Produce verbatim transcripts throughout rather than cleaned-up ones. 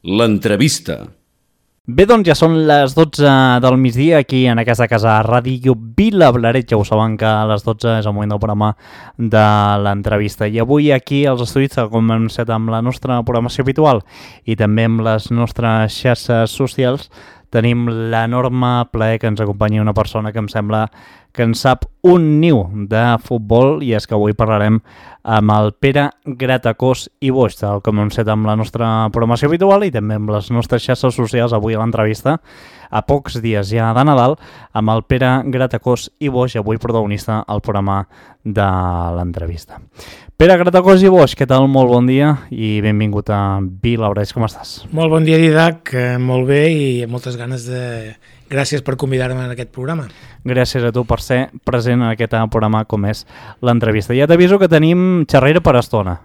L'entrevista. Bé, doncs ja són les dotze del migdia aquí en aquesta casa Ràdio Vilablareix. Ja ho saben que a les dotze és el moment del programa de l'entrevista. I avui aquí als estudis, com hem set amb la nostra programació habitual i també amb les nostres xarxes socials, tenim l'enorme plaer que ens acompanyi una persona que em sembla que en sap un niu de futbol, i és que avui parlarem amb el Pere Gratacós i Boix, tal com hem set amb la nostra programació habitual i també amb les nostres xarxes socials. Avui a l'entrevista, a pocs dies ja de Nadal, amb el Pere Gratacós i Boix, avui protagonista al programa de l'entrevista. Pere Gratacós i Boix, què tal? Molt bon dia i benvingut a Vilablareix. Com estàs? Molt bon dia, Didac, molt bé i amb moltes ganes de... Gràcies per convidar-me en aquest programa. Gràcies a tu per ser present en aquest programa com és l'entrevista. Ja t'aviso que tenim xerrera per estona.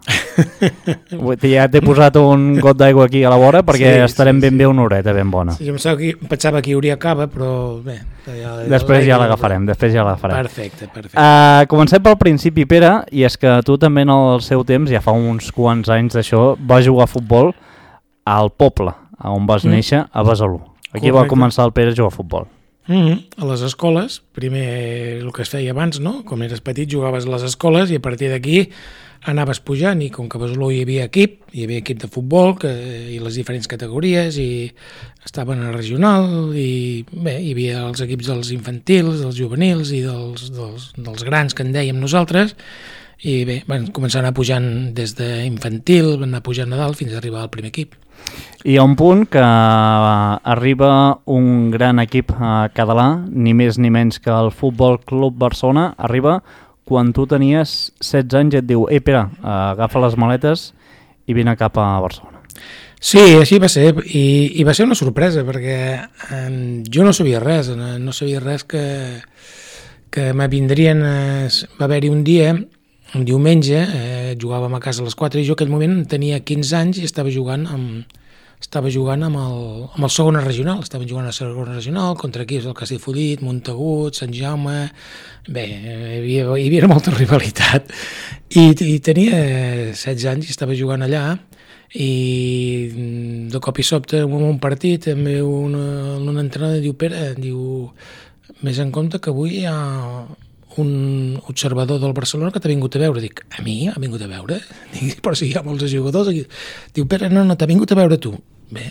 Ja t'he posat un got d'aigua aquí a la vora perquè sí, estarem sí, ben sí. bé una horeta ben bona. Sí, jo que, pensava que hi hauria cava, però bé... Ja, després ja l'agafarem, després ja l'agafarem. Perfecte, perfecte. Uh, comencem pel principi, Pere, i és que tu també en el seu temps, ja fa uns quants anys d'això, vas jugar a futbol al poble, on vas mm. néixer, a Besalú. Aquí Correcte. Va començar el Pere a jugar a futbol. Mm-hmm. A les escoles, primer el que es feia abans, no? Com eres petit jugaves a les escoles i a partir d'aquí anaves pujant, i com que a Besalú hi havia equip, hi havia equip de futbol que, i les diferents categories, i estaven a regional, i bé, hi havia els equips dels infantils, dels juvenils i dels, dels, dels grans que en dèiem nosaltres, i bé, van començar a anar pujant des d'infantil, van anar pujant a dalt fins a arribar al primer equip. I hi ha un punt que arriba un gran equip català, ni més ni menys que el Futbol Club Barcelona, arriba quan tu tenies setze anys i et diu: ei, Pere, agafa les maletes i vine cap a Barcelona. Sí, així va ser, i, i va ser una sorpresa, perquè eh, jo no sabia res, no, no sabia res que, que me vindrien, eh, va haver-hi un dia, un diumenge, eh, jugàvem a casa a les quatre i jo en aquell moment tenia quinze anys i estava jugant amb, estava jugant amb el, amb el segona regional, estava jugant a la segona regional contra equips del Castellfollit, Montagut, Sant Jaume, bé, hi havia, hi havia molta rivalitat i, i tenia setze anys i estava jugant allà i de cop i sobte en un partit em ve un, un entrenador i diu: Pere, diu, més en compte que avui hi ha un observador del Barcelona que t'ha vingut a veure. Dic: a mi? Ha vingut a veure? Dic: però si hi ha molts jugadors aquí. Diu: Pere, no, no, t'ha vingut a veure tu. Bé,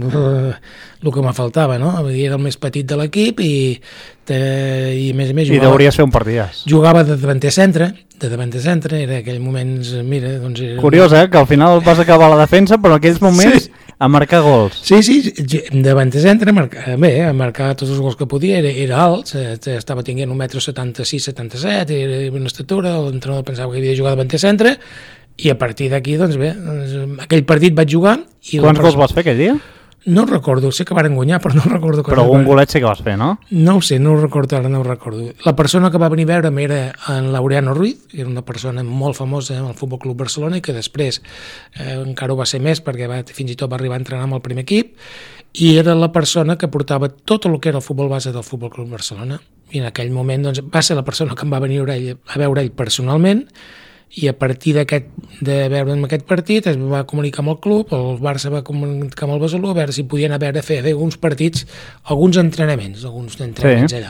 el que me faltava, no? Era el més petit de l'equip i, te, i a més a més jugava... I deuries fer un partidàs. Jugava de davanter centre, de davanter centre, era aquell moments, mira, doncs... Era... Curiós, eh? Que al final vas acabar a la defensa, però en aquells moments... Sí. A marcar gols. Sí, sí, davanter centre, marcar, bé, a marcar tots els gols que podia, era, era alt, estava tinguent un metro setanta-sis setanta-set, era una estatura, l'entrenador pensava que havia de jugar davanter centre, i a partir d'aquí, doncs bé, aquell partit vaig jugar... I Quants gols vas fer aquell dia? No recordo, sé que varen guanyar, però no recordo... Però algun golet sí que vas fer, no? No ho sé, no ho recordo ara, no ho recordo. La persona que va venir a veure'm era en Laureano Ruiz, que era una persona molt famosa en el Futbol Club Barcelona i que després eh, encara ho va ser més perquè va, fins i tot va arribar a entrenar amb el primer equip, i era la persona que portava tot el que era el futbol base del Futbol Club Barcelona. I en aquell moment doncs, va ser la persona que em va venir a, ell, a veure ell personalment, i a partir d'aquest, de veure'm aquest partit es va comunicar amb el club, el Barça va comunicar amb el Besalú a veure si podien haver de fer alguns partits, alguns entrenaments, alguns entrenaments sí. allà.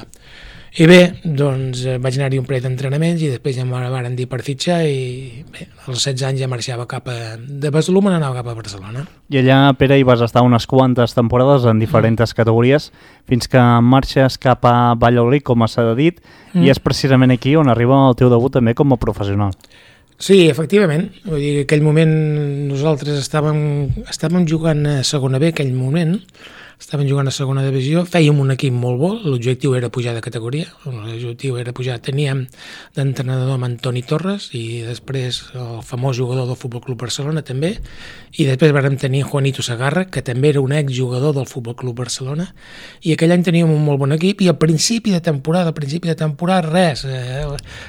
I bé, doncs vaig anar-hi un parell d'entrenaments i després ja m'ho van dir per fitxar i bé, als setze anys ja marxava cap a... de Besalú me n'anava cap a Barcelona. I allà, Pere, hi vas estar unes quantes temporades en diferents mm. categories fins que marxes cap a Valladolid, com s'ha dit, mm. i és precisament aquí on arriba el teu debut també com a professional. Sí, efectivament. Vull dir, en aquell moment nosaltres estàvem, estàvem jugant a segona B, aquell moment, estàvem jugant a segona divisió, fèiem un equip molt bo, l'objectiu era pujar de categoria, l'objectiu era pujar, teníem d'entrenador amb Antoni Torres i després el famós jugador del Futbol Club Barcelona també, i després vam tenir Juanito Segarra, que també era un exjugador del Futbol Club Barcelona, i aquell any teníem un molt bon equip i al principi de temporada, al principi de temporada res, eh,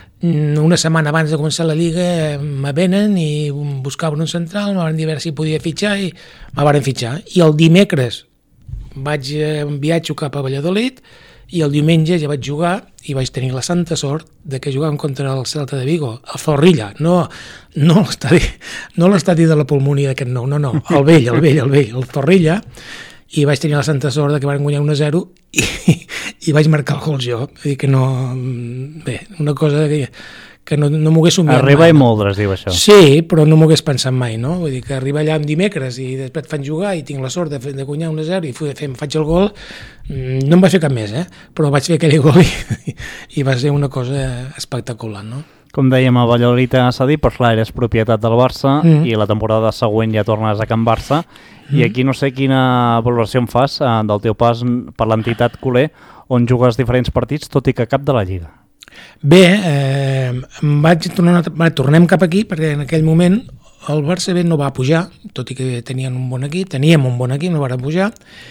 una setmana abans de començar la Lliga me venen i buscaven un central, me van dir a veure si podia fitxar i me van fitxar. I el dimecres vaig en viatge cap a Valladolid i el diumenge ja vaig jugar i vaig tenir la santa sort de que jugàvem contra el Celta de Vigo, el Zorrilla, no, no l'estadi no l'estadi de la Pulmonia d'aquest nou, no, no, el vell, el vell, el vell, el Zorrilla, i vaig tenir la santa sort de que van guanyar un a zero i, i vaig marcar el gol jo. Vull dir que no... Bé, una cosa que, que no, no m'ho hagués somiat Arriba mai. i moldre, es diu això. Sí, però no m'ho hagués pensat mai, no? Vull dir que arribar allà en dimecres i després et fan jugar i tinc la sort de, de guanyar un a zero i fer, em faig el gol, no em va fer cap més, eh? Però vaig fer aquell gol i, i va ser una cosa espectacular, no? Com dèiem, a Valladolid s'ha dit, però clar, eres propietat del Barça mm. i la temporada següent ja tornes a Can Barça mm. i aquí no sé quina valoració em fas eh, del teu pas per l'entitat culer on jugues diferents partits, tot i que cap de la Lliga. Bé, eh, em vaig tornar, va, tornem cap aquí perquè en aquell moment el Barça B no va pujar, tot i que tenien un bon equip, teníem un bon equip, no van pujar,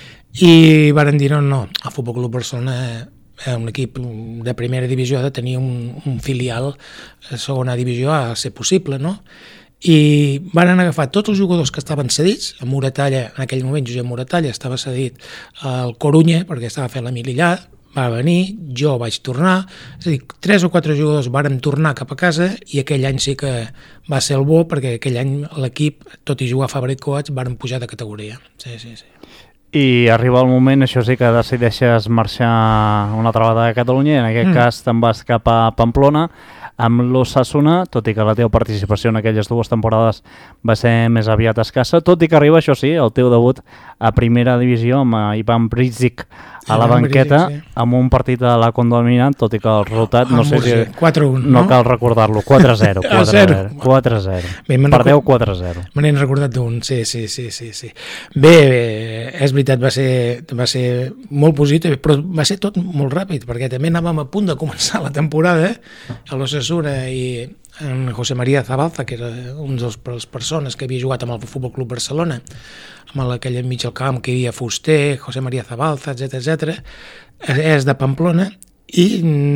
i varen dir no, no, el Futbol Club Barcelona un equip de primera divisió ha de tenir un, un filial a segona divisió a ser possible, no? I van agafar tots els jugadors que estaven cedits, a Moratalla, en aquell moment Josep Moratalla estava cedit al Corunya perquè estava fent la mil allà, va venir, jo vaig tornar, és a dir, tres o quatre jugadors varen tornar cap a casa i aquell any sí que va ser el bo perquè aquell any l'equip, tot i jugar a Fabra i Coats, varen pujar de categoria. Sí, sí, sí. I arriba el moment, això sí, que decideixes marxar una altra vegada a Catalunya i en aquest mm. cas te'n vas cap a Pamplona amb l'Osasuna, tot i que la teva participació en aquelles dues temporades va ser més aviat escassa, tot i que arriba, això sí, el teu debut a primera divisió amb Ivan Brizic a la banqueta, sí. amb un partit a la Condominant, tot i que el resultat, no sé si... quatre a un, no? No cal recordar-lo, quatre a zero. quatre a zero. Perdeu quatre a zero. Me n'he recordat d'un, sí, sí, sí, sí, sí. Bé, bé, és veritat, va ser, va ser molt positiu, però va ser tot molt ràpid, perquè també anàvem a punt de començar la temporada, eh? A l'Osasuna i en José María Zabalza, que era un de les persones que havia jugat amb el Futbol Club Barcelona, amb aquell enmig al camp que hi havia Fuster, José María Zabalza, etcètera, etcètera, és de Pamplona i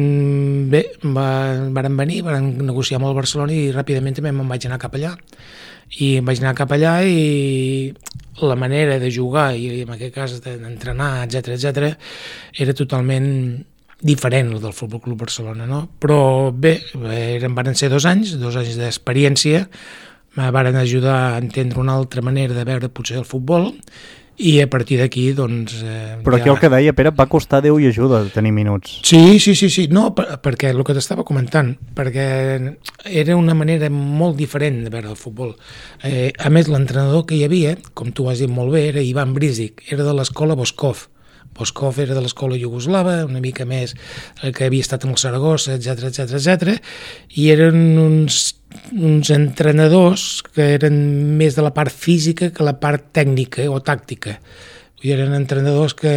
bé, va, varen venir, varen negociar amb el Barcelona i ràpidament també me'n vaig anar cap allà. I em vaig anar cap allà i la manera de jugar i en aquest cas d'entrenar, etcètera, etcètera, era totalment diferent del Futbol Club Barcelona, no? Però bé, eren, van ser dos anys, dos anys d'experiència, me van ajudar a entendre una altra manera de veure potser el futbol i a partir d'aquí, doncs... Eh, Però aquí ja... el que deia, Pere, va costar Déu i ajuda de tenir minuts. Sí, sí, sí, sí. No, per, perquè el que t'estava comentant, perquè era una manera molt diferent de veure el futbol. Eh, a més, l'entrenador que hi havia, com tu has dit molt bé, era Ivan Brizic, era de l'escola Boskov. Boskov era de l'escola iugoslava, una mica més que havia estat amb el Saragossa, etcètera, etcètera, etcètera, i eren uns, uns entrenadors que eren més de la part física que la part tècnica o tàctica. I eren entrenadors que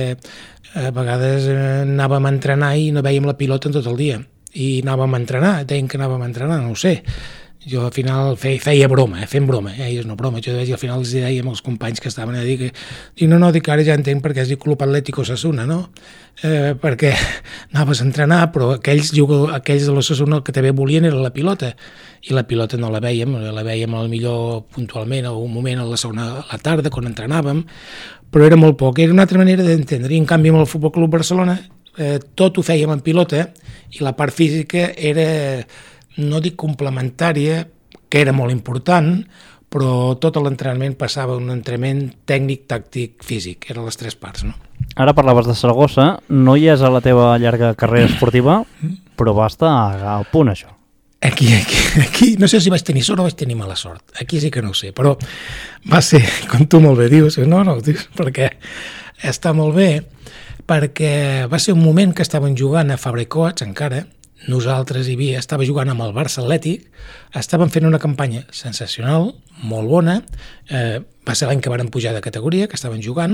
a vegades anàvem a entrenar i no veiem la pilota en tot el dia. I anàvem a entrenar, deien que anàvem a entrenar, no ho sé. Jo al final feia, feia broma, eh? fent broma, eh? Ells no broma, jo al final els deia amb els companys que estaven a dir que, dic, no, no, dic, ara ja entenc perquè es diu Club Atlético Osasuna, no? Eh, perquè anaves a entrenar, però aquells, aquells de l'Osasuna el que també volien era la pilota, i la pilota no la vèiem, la vèiem millor puntualment a un moment a la segona a la tarda, quan entrenàvem, però era molt poc, era una altra manera d'entendre, i en canvi amb el Futbol Club Barcelona eh, tot ho fèiem en pilota, i la part física era... no dic complementària, que era molt important, però tot l'entrenament passava un entrenament tècnic, tàctic, físic, eren les tres parts, no? Ara parlaves de Saragossa, no hi és a la teva llarga carrera esportiva, però va estar al punt, això. Aquí, aquí, aquí, no sé si vaig tenir sort o vaig tenir mala sort, aquí sí que no ho sé, però va ser, com tu molt bé dius, no, no, dius, perquè està molt bé, perquè va ser un moment que estaven jugant a Fabra i Coats, encara, nosaltres hi havia, estava jugant amb el Barça Atlètic, estaven fent una campanya sensacional, molt bona, eh, va ser l'any que varen pujar de categoria, que estaven jugant,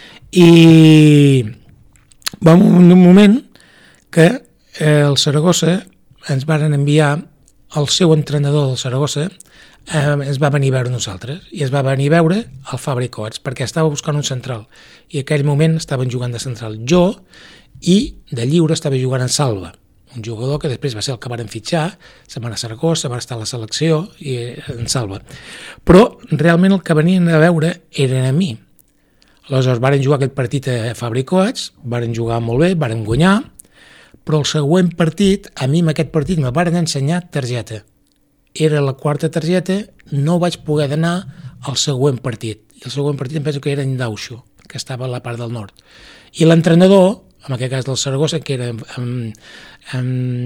i va un moment que eh, el Saragossa ens varen enviar, el seu entrenador del Saragossa eh, ens va venir a veure nosaltres, i es va venir a veure al Fabra i Coats, perquè estava buscant un central, i en aquell moment estaven jugant de central jo, i de lliure estava jugant en Salva, un jugador que després va ser el que varen fitxar, se'n va anar a Saragossa, va estar a la selecció i en Salva. Però realment el que venien a veure eren a mi. Aleshores, varen jugar aquest partit a Fabricots, varen jugar molt bé, varen guanyar, però el següent partit, a mi en aquest partit me varen ensenyar targeta. Era la quarta targeta, no vaig poder anar al següent partit. I el següent partit em penso que era en Dauxo, que estava a la part del nord. I l'entrenador, en aquest cas del Saragossa, que era en, en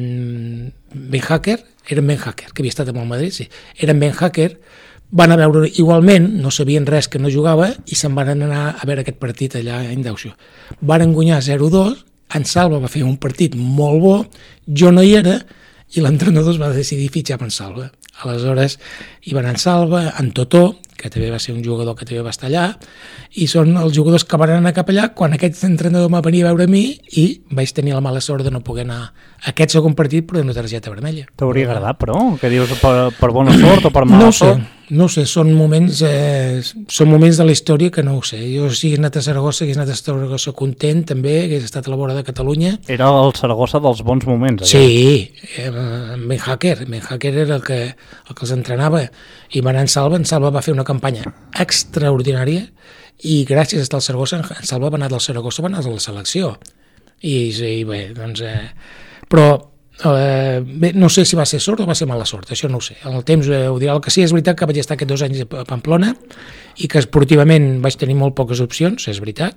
Ben Hacker, era en Ben Hacker, que havia estat amb el Madrid, sí, era en Ben Hacker, van a veure igualment, no sabien res que no jugava, i se'n van anar a veure aquest partit allà a Indauxo. Varen guanyar zero dos, en Salva va fer un partit molt bo, jo no hi era, i l'entrenador es va decidir fitxar per en Salva. Aleshores hi van en Salva, en Totó, que també va ser un jugador que també va estar allà, i són els jugadors que van anar cap allà quan aquest entrenador va venir a veure a mi i vaig tenir la mala sort de no poder anar a aquest segon partit però d'una targeta vermella. T'hauria agradat, però? Què dius, per, per bona sort o per mala no sé, sort? No sé, són moments, eh, són moments de la història que no ho sé. Jo si hagués anat a Saragossa, hagués anat a Saragossa content també, hagués estat a la vora de Catalunya. Era el Saragossa dels bons moments. Allà. Sí, eh, Ben Hacker, Ben Hacker era el que, el que els entrenava i van en Salva, en Salva va fer una campanya extraordinària i gràcies a estar al Saragossa, en Salva va anar del Saragossa, va anar a la selecció. I, i bé, doncs... Eh, però eh, bé, no sé si va ser sort o va ser mala sort, això no ho sé. En el temps eh, ho dirà. El que sí és veritat que vaig estar aquests dos anys a Pamplona i que esportivament vaig tenir molt poques opcions, és veritat,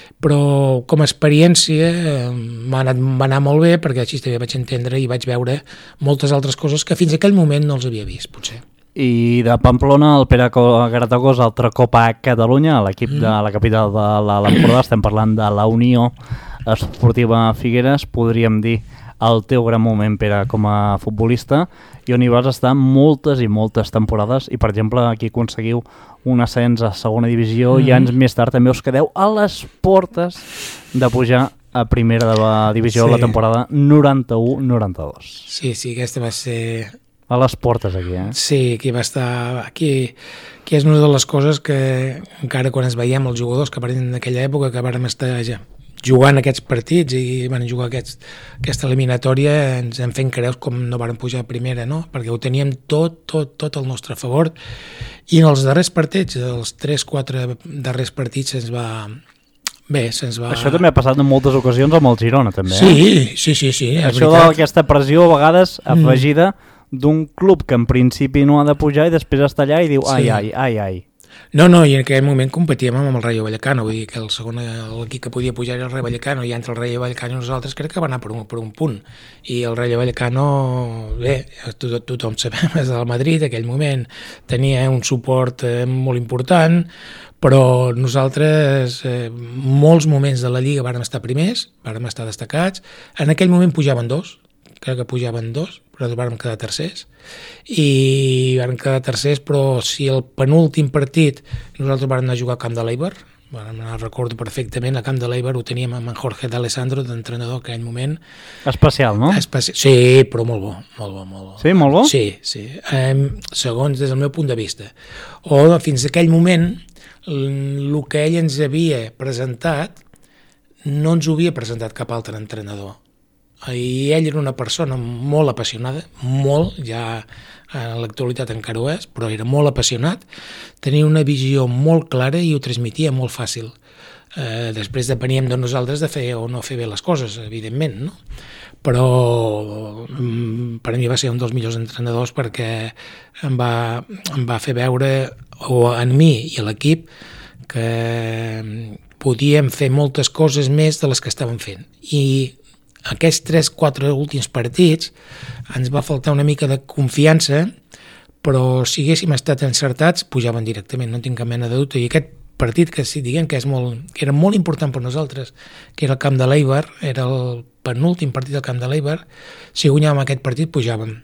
però com a experiència eh, m'ha anat, va anar molt bé perquè així també vaig entendre i vaig veure moltes altres coses que fins a aquell moment no els havia vist, potser. I de Pamplona, el Pere Gratacós, altra Copa a Catalunya, l'equip mm. de la capital de l'Empordà, estem parlant de la Unió Esportiva Figueres, podríem dir el teu gran moment, Pere, com a futbolista, i on hi vas estar moltes i moltes temporades, i per exemple aquí aconseguiu un ascens a segona divisió, mm. i anys més tard també us quedeu a les portes de pujar a primera de la divisió sí. la temporada noranta-u noranta-dos. Sí, sí, aquesta va ser... A les portes aquí, eh? Sí, aquí va estar... Aquí, aquí és una de les coses que encara quan es veiem els jugadors que apareixen en aquella època que vàrem estar ja jugant aquests partits i van jugar aquests, aquesta eliminatòria ens en fent creus com no varen pujar a primera, no? Perquè ho teníem tot, tot, tot al nostre favor i en els darrers partits, els tres quatre darrers partits se'ns va... Bé, se'ns va... Això també ha passat en moltes ocasions amb el Girona, també, eh? Sí, sí, sí, sí. Això d'aquesta pressió a vegades afegida mm. d'un club que en principi no ha de pujar i després està allà i diu ai, sí. ai, ai, ai. No, no, i en aquell moment competíem amb el Rayo Vallecano, vull dir que el segon l'equip que podia pujar era el Rayo Vallecano, i entre el Rayo Vallecano i nosaltres crec que va anar per un, per un punt, i el Rayo Vallecano, bé, tot, tothom sabem, és del Madrid, en aquell moment tenia un suport eh, molt important, però nosaltres eh, molts moments de la Lliga vàrem estar primers, vàrem estar destacats, en aquell moment pujaven dos, crec que pujaven dos, però vàrem quedar tercers, i vàrem quedar tercers, però si el penúltim partit nosaltres vàrem anar a jugar a Camp de l'Eibar, vàrem anar, recordo perfectament, a Camp de l'Eibar ho teníem amb en Jorge D'Alessandro, d'entrenador en aquell moment. Especial, no? Especi... Sí, però molt bo, molt bo, molt bo. Sí, molt bo? Sí, sí, eh, segons des del meu punt de vista. O fins aquell moment, el que ell ens havia presentat, no ens ho havia presentat cap altre entrenador. I ell era una persona molt apassionada, molt, ja en l'actualitat encara ho és, però era molt apassionat, tenia una visió molt clara i ho transmetia molt fàcil. Eh, després depeníem de nosaltres de fer o no fer bé les coses, evidentment, no? Però per a mi va ser un dels millors entrenadors perquè em va, em va fer veure, o en mi i a l'equip, que podíem fer moltes coses més de les que estàvem fent. I aquests tres quatre últims partits ens va faltar una mica de confiança, però si haguéssim estat encertats pujaven directament, no tinc cap mena de dubte. I aquest partit que sí, diguem que, és molt, que era molt important per nosaltres, que era el Camp de l'Eibar, era el penúltim partit del Camp de l'Eibar, si guanyàvem aquest partit pujàvem.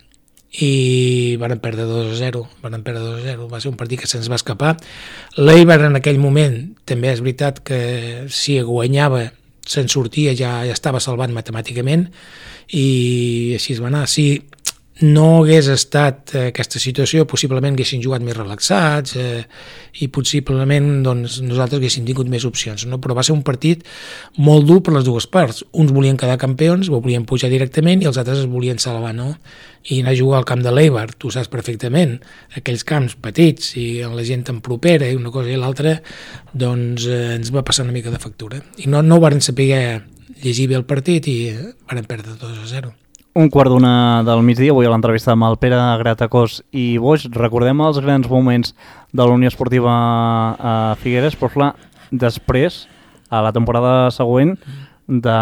I van perdre dos a zero, van perdre dos a zero, va ser un partit que se'ns va escapar. L'Eibar en aquell moment també és veritat que si guanyava se'n sortia, ja, ja estava salvat matemàticament, i així es va anar. Si no hagués estat eh, aquesta situació, possiblement haguessin jugat més relaxats eh, i possiblement doncs, nosaltres haguéssim tingut més opcions, no? Però va ser un partit molt dur per les dues parts. Uns volien quedar campions, volien pujar directament i els altres es volien salvar, no? I anar a jugar al camp de l'Eibar, tu saps perfectament, aquells camps petits i la gent tan propera i una cosa i l'altra, doncs eh, ens va passar una mica de factura. I no, no ho varen saber llegir bé el partit i eh, varen perdre dos a zero. Un quart d'una del migdia, avui a l'entrevista amb el Pere Gratacós i Boix. Recordem els grans moments de la Unió Esportiva a Figueres, però clar, després, a la temporada següent, de...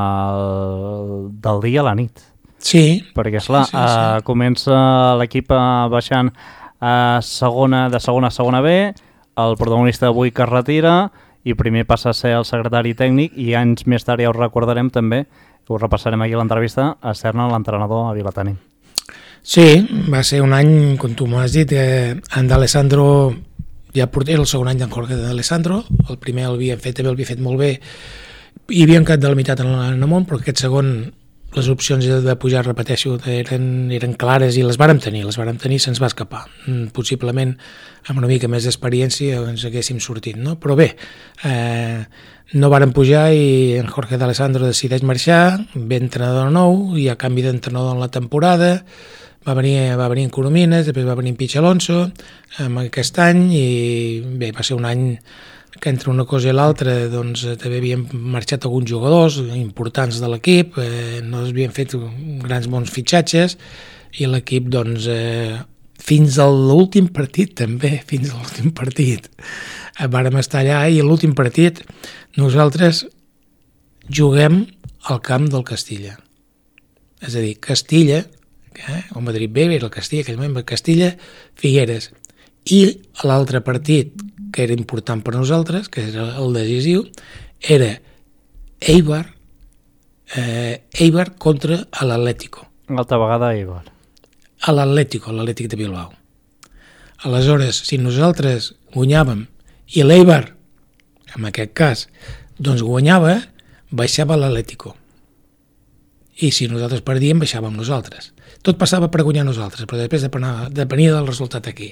del dia a la nit. Sí. Perquè, esclar, sí, sí, sí. Eh, comença l'equip baixant a segona, de segona a segona B, el protagonista avui que es retira, i primer passa a ser el secretari tècnic, i anys més tard ja us recordarem també, ho repassarem aquí a l'entrevista, a ser-ne l'entrenador a Vilatani. Sí, va ser un any, com tu m'has dit, eh, en D'Alessandro, ja porté el segon any d'en Jorge D'Alessandro, el primer l'havia fet, també l'havia fet molt bé, hi havia quedat delimitat en l'Anamont, però aquest segon, les opcions de pujar, repeteixo, eren, eren clares i les vàrem tenir, les vàrem tenir, se'ns va escapar. Possiblement amb una mica més d'experiència ens haguéssim sortit, no? Però bé, eh, no vàrem pujar i en Jorge D'Alessandro decideix marxar, ve entrenador nou i a canvi d'entrenador en la temporada va venir, va venir en Coromines, després va venir en Pitx Alonso amb aquest any i bé, va ser un any que entre una cosa i l'altra doncs, també havien marxat alguns jugadors importants de l'equip, eh, no havien fet grans bons fitxatges i l'equip doncs, eh, fins a l'últim partit també, fins a l'últim partit eh, vàrem estar allà i l'últim partit nosaltres juguem al camp del Castilla, és a dir, Castilla, eh, o Madrid B, era el Castilla, aquell moment, Castilla, Figueres, i l'altre partit que era important per nosaltres, que era el decisiu, era Eibar, eh, Eibar contra l'Atlético. L'altra vegada Eibar. A l'Atlético, l'Atlètic de Bilbao. Aleshores, si nosaltres guanyàvem i l'Eibar, en aquest cas, doncs guanyava, baixava l'Atlético. I si nosaltres perdíem, baixàvem nosaltres. Tot passava per guanyar nosaltres, però després depenia del resultat aquí.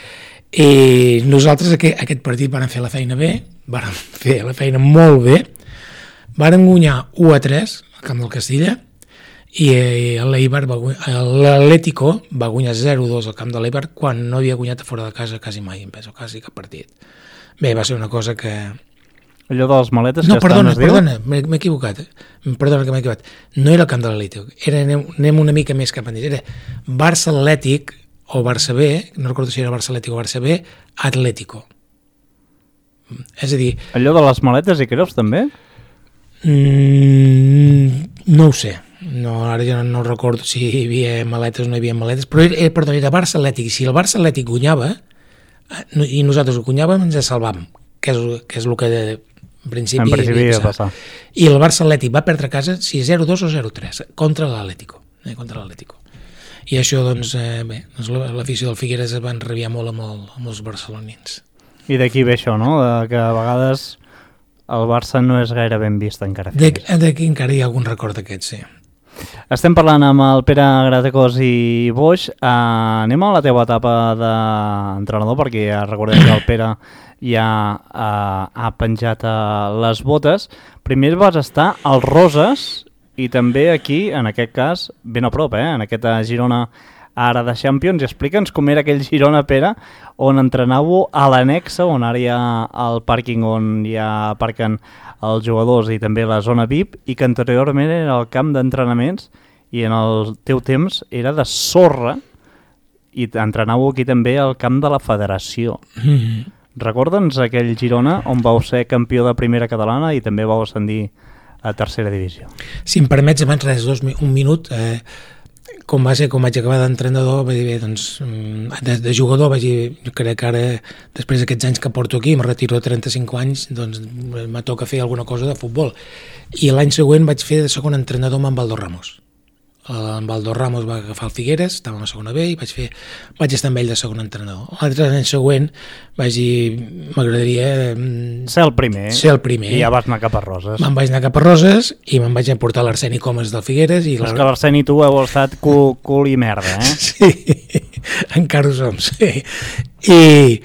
I nosaltres aquest, aquest partit vam fer la feina bé, vam fer la feina molt bé, vam guanyar u a tres al camp del Castilla i l'Eibar, l'Atlético va guanyar zero a dos al camp de l'Eibar quan no havia guanyat a fora de casa quasi mai, em penso, quasi cap partit. Bé, va ser una cosa que... Allò de les maletes no, que perdona, estan es perdona, diu? M'he equivocat, perdona que m'he equivocat. No era el camp de l'Atlético, era, anem, anem una mica més cap endins, era Barça-Atlètic o Barça B, no recordo si era Barça Atlètic o Barça B, Atlético. És a dir... Allò de les maletes hi creus també? Mm, no ho sé. No, ara ja no, no recordo si hi havia maletes o no hi havia maletes, però era, perdó, era Barça Atlètic. Si el Barça Atlètic guanyava i nosaltres ho guanyàvem, ens salvàvem, que és, que és el que en principi, en principi havia passar. I el Barça Atlètic va perdre a casa si zero a dos o zero a tres contra l'Atlético. Eh, contra l'Atlético. I això, doncs, eh, bé, doncs l'afició del Figueres es va enrabiar molt amb, el, amb els barcelonins. I d'aquí ve això, no? De que a vegades el Barça no és gaire ben vist encara. D'aquí encara hi ha algun record d'aquest, sí. Estem parlant amb el Pere Gratacós i Boix. Uh, anem a la teva etapa d'entrenador, perquè ja recordem que el Pere ja uh, ha penjat uh, les botes. Primer vas estar als Roses, i també aquí, en aquest cas, ben a prop, eh? En aquesta Girona ara de Champions. I explica'ns com era aquell Girona, Pere, on entrenàveu a l'annexa, on ara hi ha el pàrquing on ja aparquen els jugadors i també la zona V I P, i que anteriorment era el camp d'entrenaments i en el teu temps era de sorra, i entrenàveu aquí també al camp de la Federació. Mm-hmm. Recorda'ns aquell Girona on vau ser campió de primera catalana i també vau ascendir a tercera divisió. Si em permets, abans res, dos, un minut, eh, com va ser, com vaig acabar d'entrenador, vaig dir, bé, doncs, de, de jugador, vaig dir, jo crec que ara, després d'aquests anys que porto aquí, em retiro de trenta-cinc anys, doncs me toca fer alguna cosa de futbol. I l'any següent vaig fer de segon entrenador amb en Baldo Ramos, en Baldo Ramos va agafar el Figueres, estàvem a segona B i vaig fer, vaig estar amb ell de segon entrenador. L'altre any següent vaig dir, m'agradaria ser el primer, ser el primer. I ja vas anar cap a Roses. Me'n vaig anar cap a Roses i me'n vaig emportar l'Arseni Comas del Figueres. I és que l'Arseni i tu heu estat cul, cul i merda, eh? Sí, encara ho som, sí. I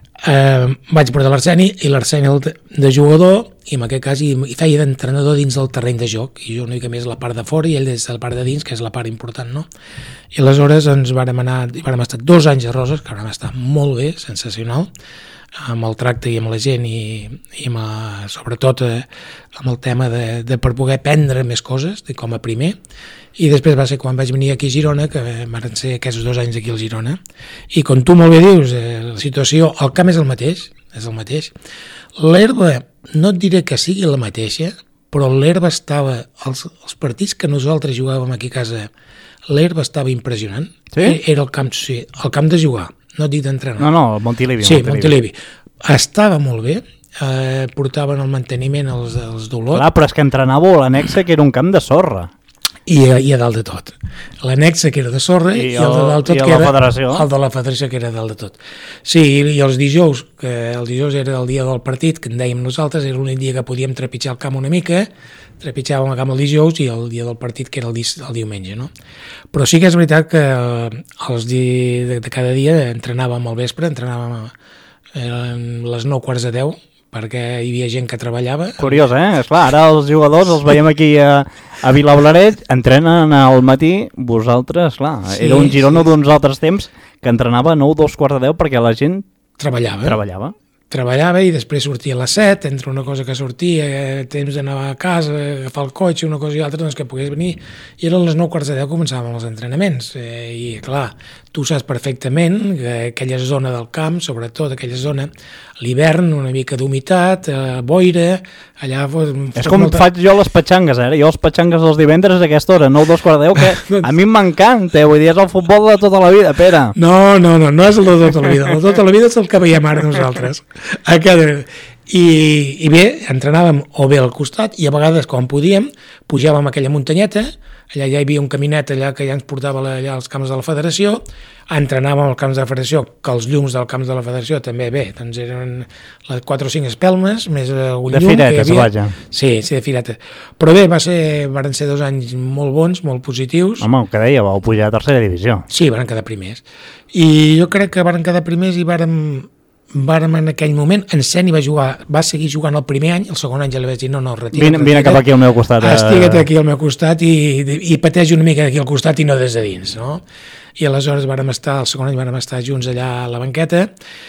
eh, vaig portar l'Arseni i l'Arseni de jugador i en aquest cas hi feia d'entrenador dins del terreny de joc i jo una mica més la part de fora i ell des de la part de dins, que és la part important, no? I aleshores ens vàrem anar, vàrem estar dos anys a Roses, que vam estar molt bé, sensacional, amb el tracte i amb la gent i, i amb, a, sobretot eh, amb el tema de, de per poder aprendre més coses de, com a primer, i després va ser quan vaig venir aquí a Girona, que van ser aquests dos anys aquí al Girona, i com tu molt bé dius, eh, la situació, el camp és el mateix, és el mateix, l'herba no et diré que sigui la mateixa, però l'herba estava, els, els partits que nosaltres jugàvem aquí a casa, l'herba estava impressionant, sí? Era el camp, sí, el camp de jugar, no et dic d'entrenar. No, no, Montilivi. Sí, Montilivi. Estava molt bé, eh, portaven el manteniment els, els d'Olot. Clar, però és que entrenàveu a l'annexa, que era un camp de sorra. I, i a dalt de tot. L'annexa que era de sorra i, i el, el de dalt tot i que era federació. el de la federació que era dalt de tot. Sí, i, i els dijous, que el dijous era el dia del partit, que en dèiem nosaltres, era l'únic dia que podíem trepitjar el camp una mica, trepitjàvem el camp el dijous i el dia del partit que era el, di, el diumenge, no? Però sí que és veritat que els di, de, de cada dia entrenàvem al vespre, entrenàvem a, eren les nou quarts de deu, perquè hi havia gent que treballava. Curiós, eh? Esclar, ara els jugadors els veiem aquí a, a Vilablaret, entrenen al matí, vosaltres, clar, sí, era un Girona sí. D'uns altres temps que entrenava a nou, dos quarts de deu perquè la gent treballava. Treballava. Treballava i després sortia a les set, entre una cosa que sortia, temps d'anar a casa, agafar el cotxe, una cosa i altra, doncs que pogués venir. I eren les nou quarts de deu començàvem els entrenaments. Eh, I, clar, tu saps perfectament que aquella zona del camp, sobretot aquella zona, l'hivern, una mica d'humitat, eh, boira, allà... Fos, és com molta... faig jo les petxangues, eh? Jo els petxangues dels divendres a aquesta hora, nou, dos quarts de deu, que a mi m'encanta, vull dir, és el futbol de tota la vida, Pere. No, no, no, no és el de tota la vida, el de tota la vida és el que veiem ara nosaltres. I, i bé, entrenàvem o bé al costat i a vegades quan podíem pujàvem a aquella muntanyeta, allà ja hi havia un caminet allà que ja ens portava allà als camps de la federació, entrenàvem als camps de la federació, que els llums dels camps de la federació també bé, doncs eren les quatre o cinc espelmes més un de llum firetes, que hi havia. Vaja. Sí, sí, de firetes. Però bé, va ser, van ser dos anys molt bons, molt positius. Home, el que deia, vau pujar a tercera divisió. Sí, van quedar primers. I jo crec que van quedar primers i vàrem vàrem en aquell moment, en Seni va jugar, va seguir jugant el primer any, el segon any ja li vaig dir no, no, retira't. Vine, vine cap aquí al meu costat. Estigue't aquí al meu costat i, i pateix una mica aquí al costat i no des de dins, no? I aleshores vàrem estar, el segon any vàrem estar junts allà a la banqueta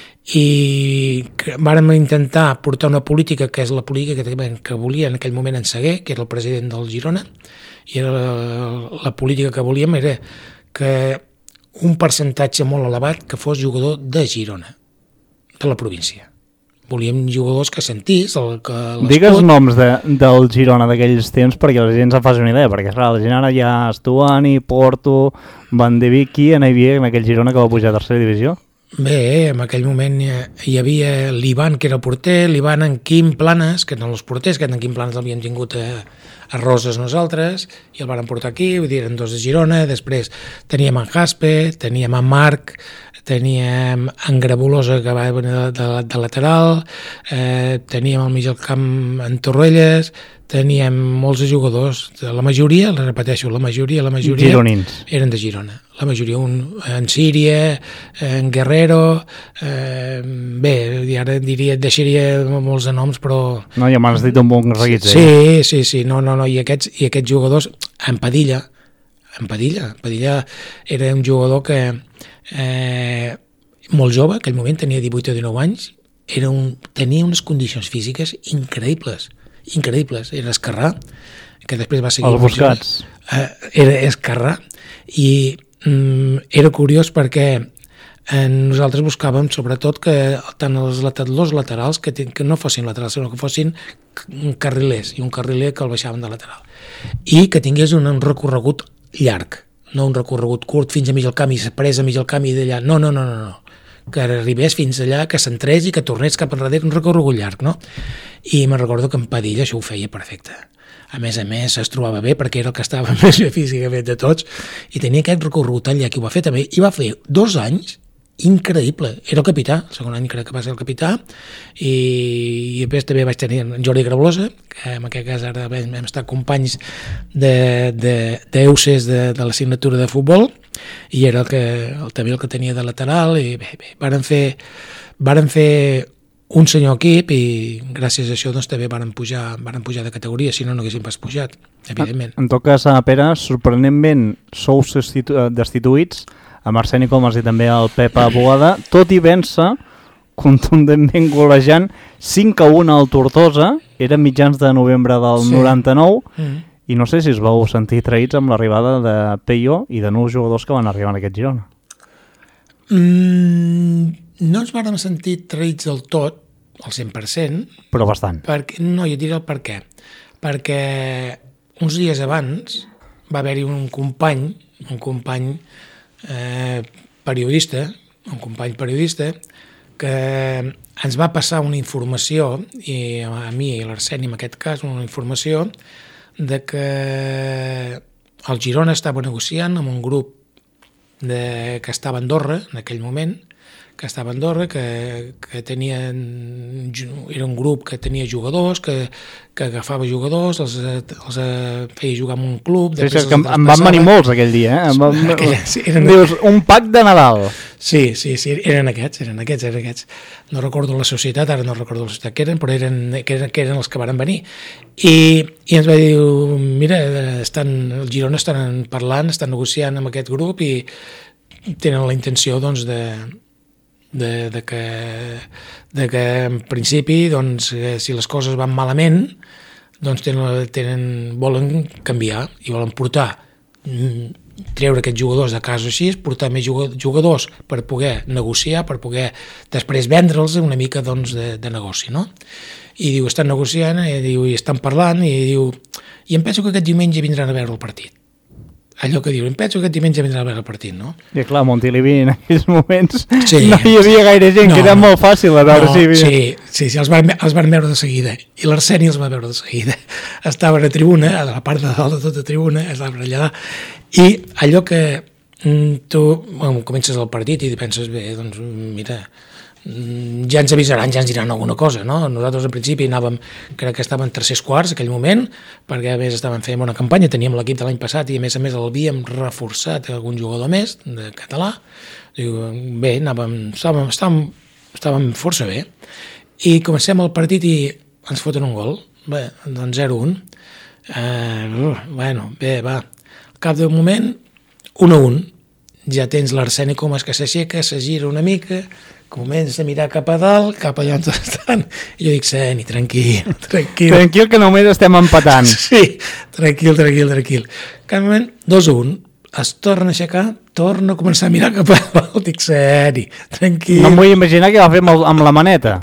i vàrem intentar portar una política que és la política que, que volia en aquell moment en Seguer, que era el president del Girona, i era la, la política que volíem era que un percentatge molt elevat que fos jugador de Girona, de la província. Volíem jugadors que sentís el, que digues noms de, del Girona d'aquells temps perquè la gent se'n faci una idea, perquè clar, la gent ara ja Estuani, Porto, Van de Vic, qui hi havia en aquell Girona que va pujar a tercera divisió? Bé, en aquell moment hi havia l'Ivan, que era el porter, l'Ivan en Quim Planes, que eren els porters, que en Quim Planes l'havíem tingut a, a Roses nosaltres, i el van portar aquí, vull dir, eren dos de Girona, després teníem en Jaspe, teníem en Marc, teníem en Grabulosa, que va venir de, de, de lateral, eh, teníem al mig del camp en Torrelles, teníem molts jugadors, la majoria, la repeteixo, la majoria, la majoria gironins. Eren de Girona. La majoria, un, en Síria, en Guerrero, eh, bé, ara diria, deixaria molts de noms, però... No, ja m'has dit un bon reguit. Sí, sí, sí, no, no, no, i aquests, i aquests jugadors, en Padilla, en Padilla, Padilla era un jugador que eh, molt jove, aquell moment tenia divuit o dinou anys, era un, tenia unes condicions físiques increïbles, increïbles, era esquerrà, que després va seguir... Els Buscats. Eh, era esquerrà, i mm, era curiós perquè eh, nosaltres buscàvem sobretot que tant els laterals, laterals que, que no fossin laterals, sinó que fossin carrilers, i un carriler que el baixaven de lateral. I que tingués un, un recorregut llarg, no un recorregut curt fins a mig al camp i s'aparés a mig al camp i d'allà, no, no, no, no, no. Que arribés fins allà, que s'entrés i que tornés cap enrere, un recorregut llarg, no? i me'n recordo que en Padilla això ho feia perfecte. A més a més, es trobava bé perquè era el que estava més bé físicament de tots i tenia aquest recorregut allà que ho va fer també, i va fer dos anys increïble, era el capità, el segon any crec que va ser el capità, i, i després també vaig tenir en Jordi Grablosa, que en aquest cas ara hem estat companys d'E U C E S de, de l'assignatura de futbol, i era el que, el, també el que tenia de lateral, i bé, bé, varen fer, varen fer un senyor equip i gràcies a això doncs, també varen pujar, varen pujar de categoria, si no no haguéssim pas pujat, evidentment. En tot cas, Pere, sorprenentment sou destituïts amb Arsèni Comas i també el Pep Boada, tot i vèncer contundentment golejant cinc a un al Tortosa, eren mitjans de novembre del sí. noranta-nou, mm. i no sé si es vau sentir traïts amb l'arribada de Peyo i de nous jugadors que van arribar en aquest Girona. Mm, no ens vàrem sentir traïts del tot, al cent per cent. Però bastant. Perquè, no, jo diré el per què. Perquè uns dies abans va haver-hi un company, un company eh, periodista, un company periodista, que ens va passar una informació, i a mi i a l'Arsèni en aquest cas, una informació de que el Girona estava negociant amb un grup de, que estava a Andorra en aquell moment, que estava a Andorra, que, que tenien, era un grup que tenia jugadors, que, que agafava jugadors, els, els feia jugar en un club... Sí, sí, que em, em van venir molts aquell dia, eh? Em van, aquella, sí, eren, dius, un pack de Nadal. Sí, sí, sí, eren aquests, eren aquests, eren aquests. No recordo la societat, ara no recordo la societat que eren, però eren, que eren, que eren els que van venir. I, i ens va dir, mira, estan, el Girona estan parlant, estan negociant amb aquest grup i tenen la intenció, doncs, de... De, de, que, de que en principi doncs, si les coses van malament doncs tenen, tenen, volen canviar i volen portar treure aquests jugadors de casa així, portar més jugadors per poder negociar, per poder després vendre'ls una mica doncs, de, de negoci, no? I diu, estan negociant, i, diu, i estan parlant, i diu, i em penso que aquest diumenge vindran a veure el partit. Allò que diu, em penso que aquest diumenge vindrà a veure el partit, no? I clar, Montilivi en aquells moments sí. no hi havia gaire gent, no, que era molt fàcil a veure no, si... Havia... Sí, sí, sí els, van, els van veure de seguida, i l'Arsèni els va veure de seguida. Estaven a tribuna, a la part de dalt de tota tribuna, estaven allà, i allò que tu bueno, comences el partit i penses, bé, doncs mira... ja ens avisaran, ja ens diran alguna cosa, no? Nosaltres en principi anàvem, crec que estàvem tercers quarts en aquell moment, perquè a més estàvem fent una campanya, teníem l'equip de l'any passat i a més a més l'havíem reforçat algun jugador més de català. Diu, bé, anàvem, estàvem, estàvem, estàvem força bé i comencem el partit i ens foten un gol, bé, doncs zero a un. Uh, bueno, bé, va, al cap d'un moment un a un, ja tens l'Arsèni Comas que s'aixeca, se gira una mica, comença a mirar cap a dalt, cap allà on estan, i jo dic, Seni, tranquil, tranquil. Tranquil, que només estem empatant. Sí, tranquil, tranquil, tranquil. Cap moment, dos a un, es torna a aixecar, torna a començar a mirar cap a dalt, dic, Seni, tranquil. No em vull imaginar què va fer amb, el, amb la maneta.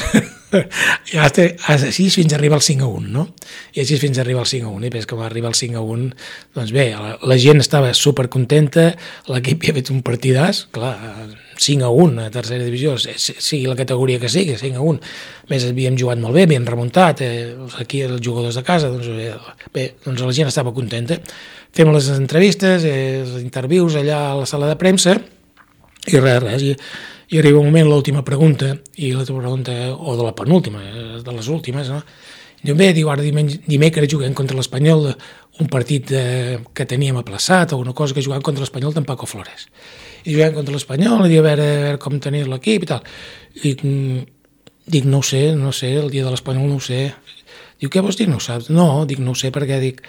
I així fins a arribar al cinc a un, no? I així fins a arribar al cinc a un, i després que va arribar al cinc a un, doncs bé, la, la gent estava supercontenta, l'equip havia fet un partidàs, clar, cinc a un a tercera divisió, sigui la categoria que sigui, cinc a un, a més havíem jugat molt bé, havíem remuntat, eh, aquí els jugadors de casa, doncs bé, bé, doncs la gent estava contenta. Fem les entrevistes, eh, els intervius allà a la sala de premsa, i res, res, i i arriba un moment l'última pregunta, i l'última pregunta, o de la penúltima, de les últimes, no? Diu, bé, diu, ara dimecres juguem contra l'Espanyol, un partit eh, que teníem aplaçat, o una cosa que jugàvem contra l'Espanyol d'en Paco Flores. I juguem contra l'Espanyol, i diu, a veure, a veure com tenia l'equip i tal. I dic, dic, no ho sé, no ho sé, el dia de l'Espanyol no ho sé. Diu, què vols dir, no ho saps? No, dic, no ho sé, perquè dic,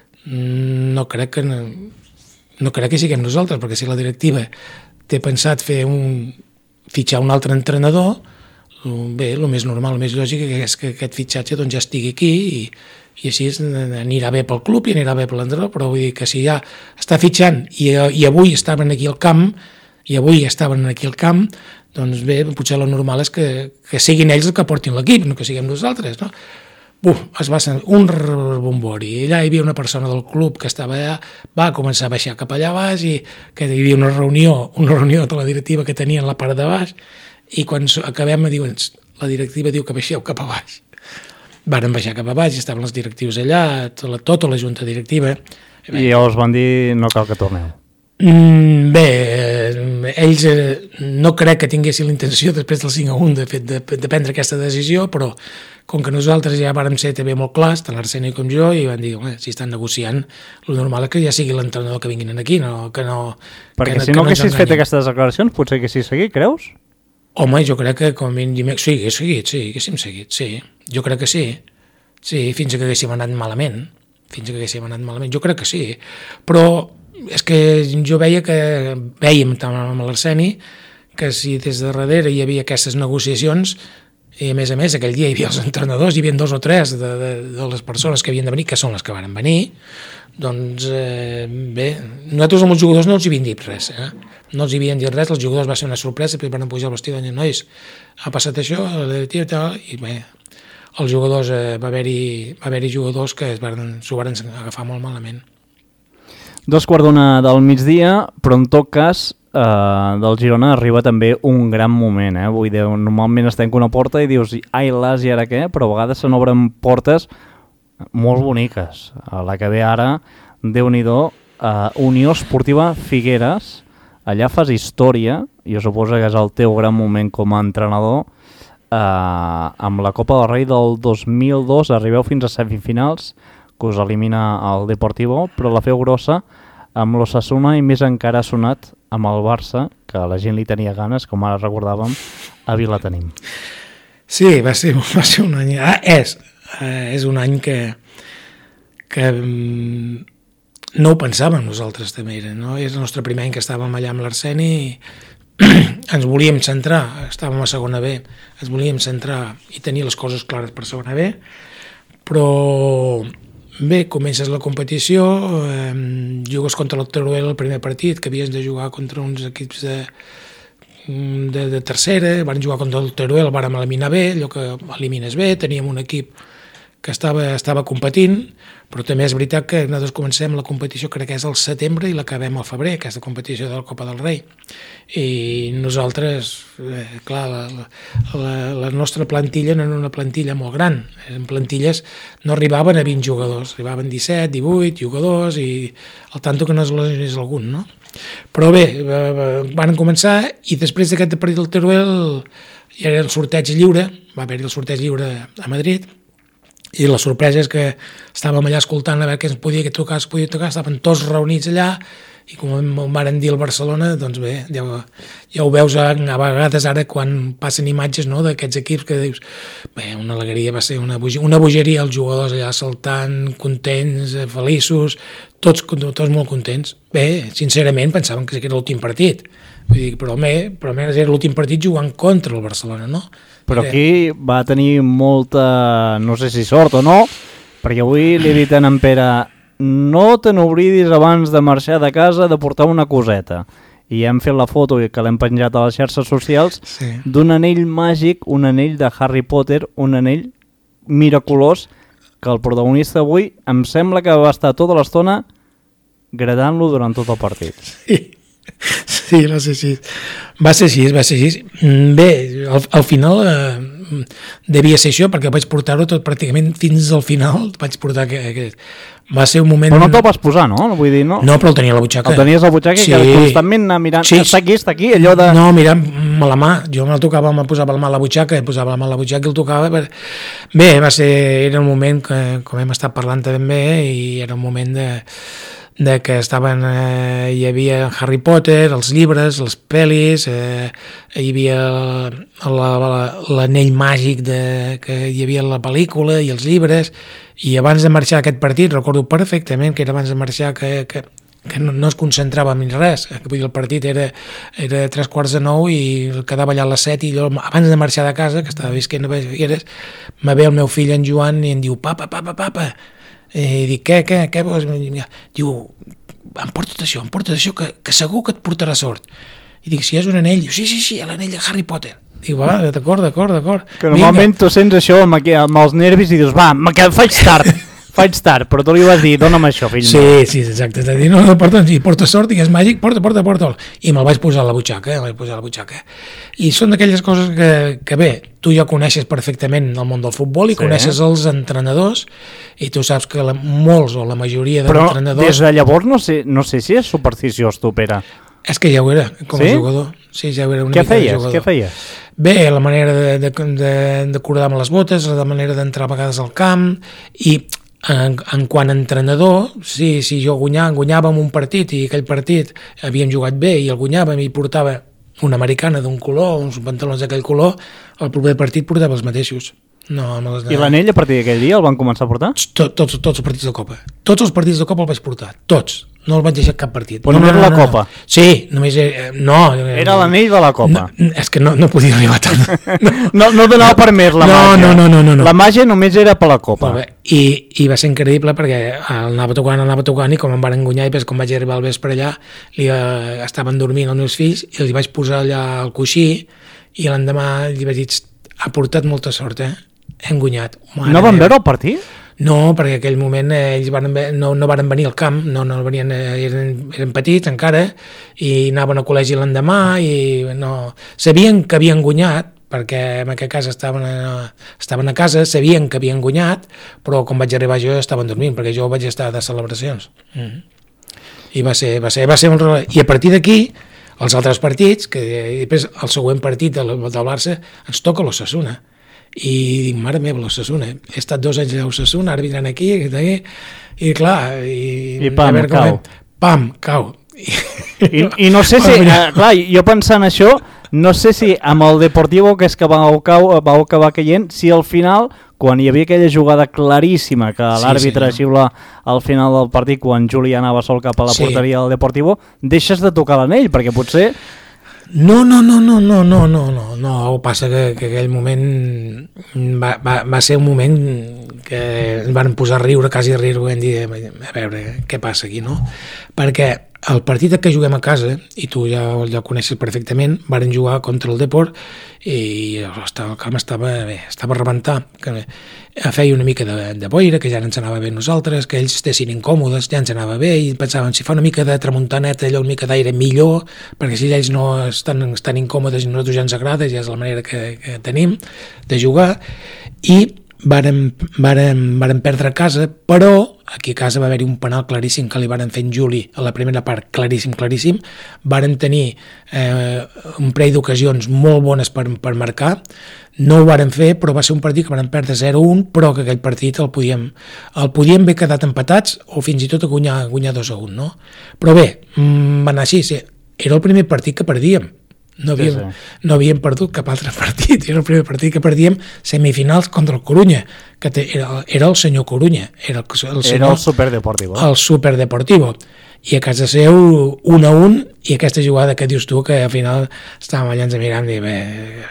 no crec que, no, no crec que siguem nosaltres, perquè si la directiva té pensat fer un fitxar un altre entrenador, bé, el més normal, el més lògic és que aquest fitxatge doncs, ja estigui aquí i, i així anirà bé pel club i anirà bé per l'entrenador, però vull dir que si ja està fitxant i, i avui estaven aquí al camp i avui estaven aquí al camp, doncs bé, potser el normal és que, que siguin ells els que portin l'equip, no que siguem nosaltres, no? Uf, es va sentir un rebombori. Allà hi havia una persona del club que estava allà, va començar a baixar cap allà baix i que hi havia una reunió, una reunió de la directiva que tenien a la part de baix i quan acabem diuen, la directiva diu que baixeu cap a baix. varen baixar cap a baix, estaven els directius allà, tota, tota la junta directiva. I llavors van dir no cal que torneu. Mm, bé, eh, ells eh, no crec que tinguessin la intenció després del cinc a un de, fet, de, de prendre aquesta decisió, però com que nosaltres ja vàrem ser també molt clars, tant l'Arseni com jo, i van dir, si estan negociant, el normal és que ja sigui l'entrenador que vinguin aquí, no, que no... Perquè que, si que no no haguessis fet aquestes declaracions, potser haguessis seguit, creus? Home, jo crec que com a mínim... Sí, hagués seguit, sí, haguéssim seguit, sí. Jo crec que sí. Sí, fins que haguéssim anat malament. Fins que haguéssim anat malament. Jo crec que sí. Però és que jo veia que... Vèiem tant amb l'Arseni que si des de darrere hi havia aquestes negociacions i a més a més aquell dia hi havia els entrenadors, hi havia dos o tres de, de, de les persones que havien de venir, que són les que van venir, doncs eh, bé, nosaltres amb els jugadors no els hi havien dit res, eh? No els hi havien dit res, els jugadors va ser una sorpresa, després van pujar al vestidor i dir, nois, ha passat això, i tal, i bé, els jugadors, eh, va haver-hi va haver-hi jugadors que s'ho van agafar molt malament. Dos quarts d'una del migdia, però en tot cas Uh, del Girona arriba també un gran moment, eh? Vull dir, normalment es tanca una porta i dius, ai las, i ara què? Però a vegades se n'obren portes molt boniques. A la que ve ara, Déu-n'hi-do, uh, Unió Esportiva Figueres, allà fas història, jo suposo que és el teu gran moment com a entrenador, uh, amb la Copa del Rei del dos mil dos arribeu fins a semifinals, que us elimina el Deportivo, però la feu grossa amb l'Osasuna i més encara ha sonat amb el Barça, que la gent li tenia ganes, com ara recordàvem, a Vila tenim. Sí, va ser, va ser un any... Ah, és, eh, és un any que, que mm, no ho pensàvem nosaltres també, era, no? És el nostre primer any que estàvem allà amb l'Arseni i ens volíem centrar, estàvem a segona B, ens volíem centrar i tenir les coses clares per segona B, però... Bé, comences la competició, eh, jugues contra el Teruel el primer partit, que havies de jugar contra uns equips de, de, de tercera, van jugar contra el Teruel, el vàrem eliminar bé, allò que elimines bé, teníem un equip que estava, estava competint, però també és veritat que nosaltres comencem la competició, crec que és al setembre i l'acabem al febrer, aquesta competició de la Copa del Rei. I nosaltres, eh, clar, la, la, la nostra plantilla no era una plantilla molt gran, en plantilles no arribaven a vint jugadors, arribaven disset, divuit jugadors i al tanto que no es lesionés algun, no? Però bé, van començar i després d'aquest partit del Teruel hi era el sorteig lliure, va haver-hi el sorteig lliure a Madrid, i la sorpresa és que estàvem allà escoltant a veure què ens podia tocar, es podia tocar, estaven tots reunits allà i com em van dir al Barcelona, doncs bé, ja, ja ho veus a, a vegades ara quan passen imatges, no, d'aquests equips que dius, bé, una alegria, va ser una, bogeria, una bogeria, els jugadors allà saltant, contents, feliços, tots, tots molt contents. Bé, sincerament pensaven que era l'últim partit, vull dir, però almenys, però almenys era l'últim partit jugant contra el Barcelona, no? Però aquí va tenir molta, no sé si sort o no, perquè avui li he dit a en Pere, no te n'oblidis abans de marxar de casa de portar una coseta. I hem fet la foto que l'hem penjat a les xarxes socials, sí, d'un anell màgic, un anell de Harry Potter, un anell miraculós, que el protagonista avui em sembla que va estar tota l'estona gradant-lo durant tot el partit. Sí. Sí, va ser així. Va ser així, va ser així. Bé, al, al final eh, devia ser això, perquè vaig portar-ho tot pràcticament fins al final. Vaig portar que, que va ser un moment... Però no te'l vas posar, no? Vull dir, no? No, però el tenia a la butxaca. El tenies a la butxaca, sí, que constantment anar mirant, sí, està aquí, està aquí, allò de... No, mirant a la mà. Jo me'l tocava, me posava la mà a la butxaca, posava la mà a la butxaca i el tocava. Per... Bé, va ser, era un moment que, com hem estat parlant també, i era un moment de... de que estaven, eh, hi havia Harry Potter, els llibres, les pel·lis, eh, hi havia l'anell màgic de, que hi havia la pel·lícula i els llibres, i abans de marxar aquest partit, recordo perfectament que era abans de marxar que, que, que no, no es concentrava en res, que vull dir, el partit era, era tres quarts de nou i quedava allà a les set i jo, abans de marxar de casa, que estava visquent a Figueres, me ve el meu fill en Joan i em diu, papa, papa, papa, i dic, què, què, què vols? Diu, emporta't això, emporta't això, que, que segur que et portarà sort. I dic, si és un anell? Diu, sí, sí, sí, l'anell de Harry Potter. Dic, va, d'acord, d'acord, d'acord. Que normalment tu sents això amb, aquí, amb els nervis i dius, va, que faig tard, faig tard, però tu li vas dir, dona'm això, fill Sí, meu. sí, exacte. És a dir, no, no, porta, sí, porta sort i és màgic, porta, porta, porta'l. I me'l vaig posar a la butxaca, eh? Me'l vaig posar a la butxaca. I són d'aquelles coses que, que bé, tu ja coneixes perfectament el món del futbol i Sí. coneixes els entrenadors i tu saps que la, molts o la majoria Però d'entrenadors... des de llavors no sé, no sé si és supersticiós tu, Pere. És que ja ho era, com Sí? a jugador. Sí, ja ho era una Què mica de feies? jugador. Què feies? Bé, la manera de, de, de, de cordar-me les botes, la manera d'entrar a vegades al camp i en, en quant a entrenador, sí, si jo guanyava, guanyàvem un partit i aquell partit havíem jugat bé i el guanyàvem i portava una americana d'un color, uns pantalons d'aquell color, el proper partit portava els mateixos. No, me les... I l'anell a partir d'aquell dia el van començar a portar? Tot, tots, tots els partits de Copa. Tots els partits de Copa el vaig portar. Tots. No el vaig deixar cap partit. Però no, només no, no, la no, Copa? No. Sí, només... Eh, no. Era l'anell de la Copa. No, és que no, no podia arribar tant. No, no donava per més la No, màgia. no, no, no, no, no. La màgia només era per la Copa. Molt bé. I, I va ser increïble perquè el anava tocant, anava tocant i com em van enguanyar i després com vaig arribar al vespre allà li, eh, estaven dormint els meus fills i els vaig posar allà al coixí i l'endemà li vaig dir ha portat molta sort, eh? Hem guanyat. Mare No van meva. veure el partit? No, perquè en aquell moment eh, ells van, no, no van venir al camp, no, no venien, eh, eren, eren petits encara i anaven al col·legi l'endemà i no, sabien que havien guanyat perquè en aquest cas estaven a, estaven a casa, sabien que havien guanyat, però quan vaig arribar jo estaven dormint, perquè jo vaig estar de celebracions. Mm-hmm. I va ser, va ser, va ser un... I a partir d'aquí, els altres partits, que després el següent partit del, del Barça ens toca l'Osasuna. I dic, mare meva, l'Osasuna. He estat dos anys a l'Osasuna, ara vindran aquí, aquí, i clar... I, I pam, a cau. Pam, cau. I, I no sé si... Eh, clar, jo pensant això, no sé si amb el Deportivo, que és que vau, cau, vau acabar caient, si al final, quan hi havia aquella jugada claríssima que Sí, l'àrbitre sí, xiula al final del partit quan Juli anava sol cap a la Sí. porteria del Deportivo, deixes de tocar l'anell, perquè potser... No, no, no, no, no, no, no, no, no, passa que, que aquell moment va, va, va ser un moment que ens van posar a riure, quasi a riure, vam dir, a veure, què passa aquí, no? Perquè el partit que juguem a casa, i tu ja, ja el coneixes perfectament, varen jugar contra el Deport i el camp estava bé, estava a rebentar, que feia una mica de, de boira, que ja ens anava bé nosaltres, que ells estessin incòmodes, ja ens anava bé, i pensàvem, si fa una mica de tramuntaneta, allò una mica d'aire millor, perquè si ells no estan, estan incòmodes i a nosaltres ja ens agrada, ja és la manera que, que tenim de jugar, i vàrem, vàrem, vàrem perdre a casa, però aquí a casa va haver-hi un penal claríssim que li varen fer en Juli a la primera part, claríssim, claríssim. Varen tenir eh, un parell d'ocasions molt bones per, per marcar, no ho varen fer, però va ser un partit que varen perdre zero a un, però que aquell partit el podíem, el podíem haver quedat empatats o fins i tot a guanyar, guanyar dos a un, no? Però bé, va anar així, sí. Era el primer partit que perdíem. No havíem, sí, sí. no havíem perdut cap altre partit, era el primer partit que perdíem semifinals contra el Corunya, que te, era, era el senyor Corunya, era el, el, senyor, era el Superdeportivo. El Superdeportivo. I a casa seu, un a un, i aquesta jugada que dius tu, que al final estàvem allà ens mirant i bé,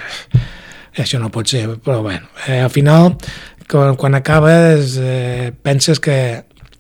això no pot ser, però bueno, eh, al final, quan, quan acabes, eh, penses que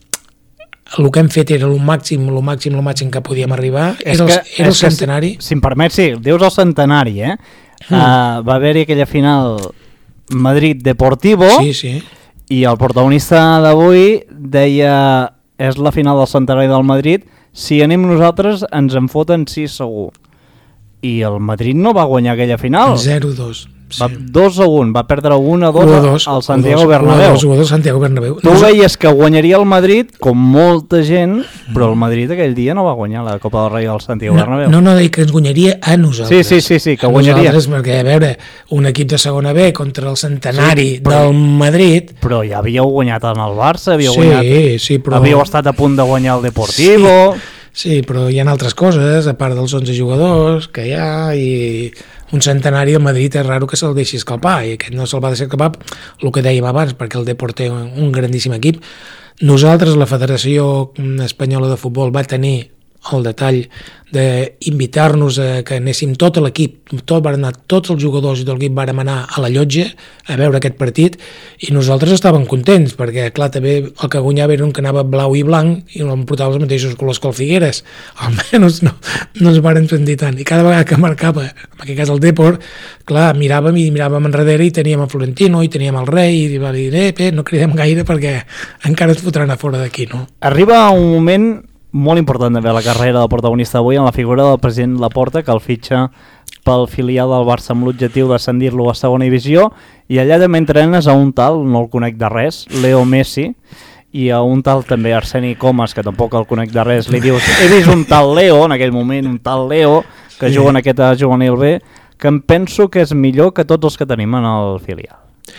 el que hem fet era el màxim, el màxim, el màxim que podíem arribar. És era el, que, era el és que, centenari. Si, si em permets, sí, dius el centenari, eh? Mm. Uh, va haver-hi aquella final Madrid-Deportivo, sí, sí. I el protagonista d'avui deia és la final del centenari del Madrid, si anem nosaltres ens en foten sis segur. I el Madrid no va guanyar aquella final. zero dos. Sí. Va dos a un, va perdre un a dos al Santiago Bernabéu. un a dos Santiago Bernabéu. Tu veies que guanyaria el Madrid, com molta gent, però el Madrid aquell dia no va guanyar la Copa del Rei al Santiago no, Bernabéu. No, no, dic que ens guanyaria a nosaltres. Sí, sí, sí, sí que a guanyaria. Perquè, a veure, un equip de segona B contra el centenari sí, però, del Madrid... Però ja havíeu guanyat en el Barça, havíeu, sí, guanyat, sí, però... havíeu estat a punt de guanyar el Deportivo... Sí. Sí, però hi ha altres coses, a part dels onze jugadors que hi ha, i un centenari del Madrid és raro que se'l deixi escalpar, i aquest no se'l va deixar escalpar, el que dèiem abans, perquè el Deport té un grandíssim equip. Nosaltres, la Federació Espanyola de Futbol, va tenir el detall d'invitar-nos a que anéssim tot l'equip, tot, van anar, tots els jugadors de l'equip vàrem anar a la llotja a veure aquest partit i nosaltres estàvem contents perquè clar, també el que guanyava era un que anava blau i blanc i no em portava els mateixos colors que el Figueres, almenys no, no ens varen sentir tant, i cada vegada que marcava, en aquest cas el Depor, clar, miràvem i miràvem enrere i teníem el Florentino i teníem el Rei i va dir, eh, eh, no cridem gaire perquè encara ens fotran a fora d'aquí, no? Arriba un moment molt important també la carrera del protagonista avui en la figura del president Laporta, que el fitxa pel filial del Barça amb l'objectiu d'ascendir-lo a segona divisió, i allà també entrenes a un tal, no el conec de res, Leo Messi, i a un tal també Arseni Comas, que tampoc el conec de res, li dius, he vist un tal Leo, en aquell moment, un tal Leo, que sí. Juga en aquesta juvenil B, que em penso que és millor que tots els que tenim en el filial.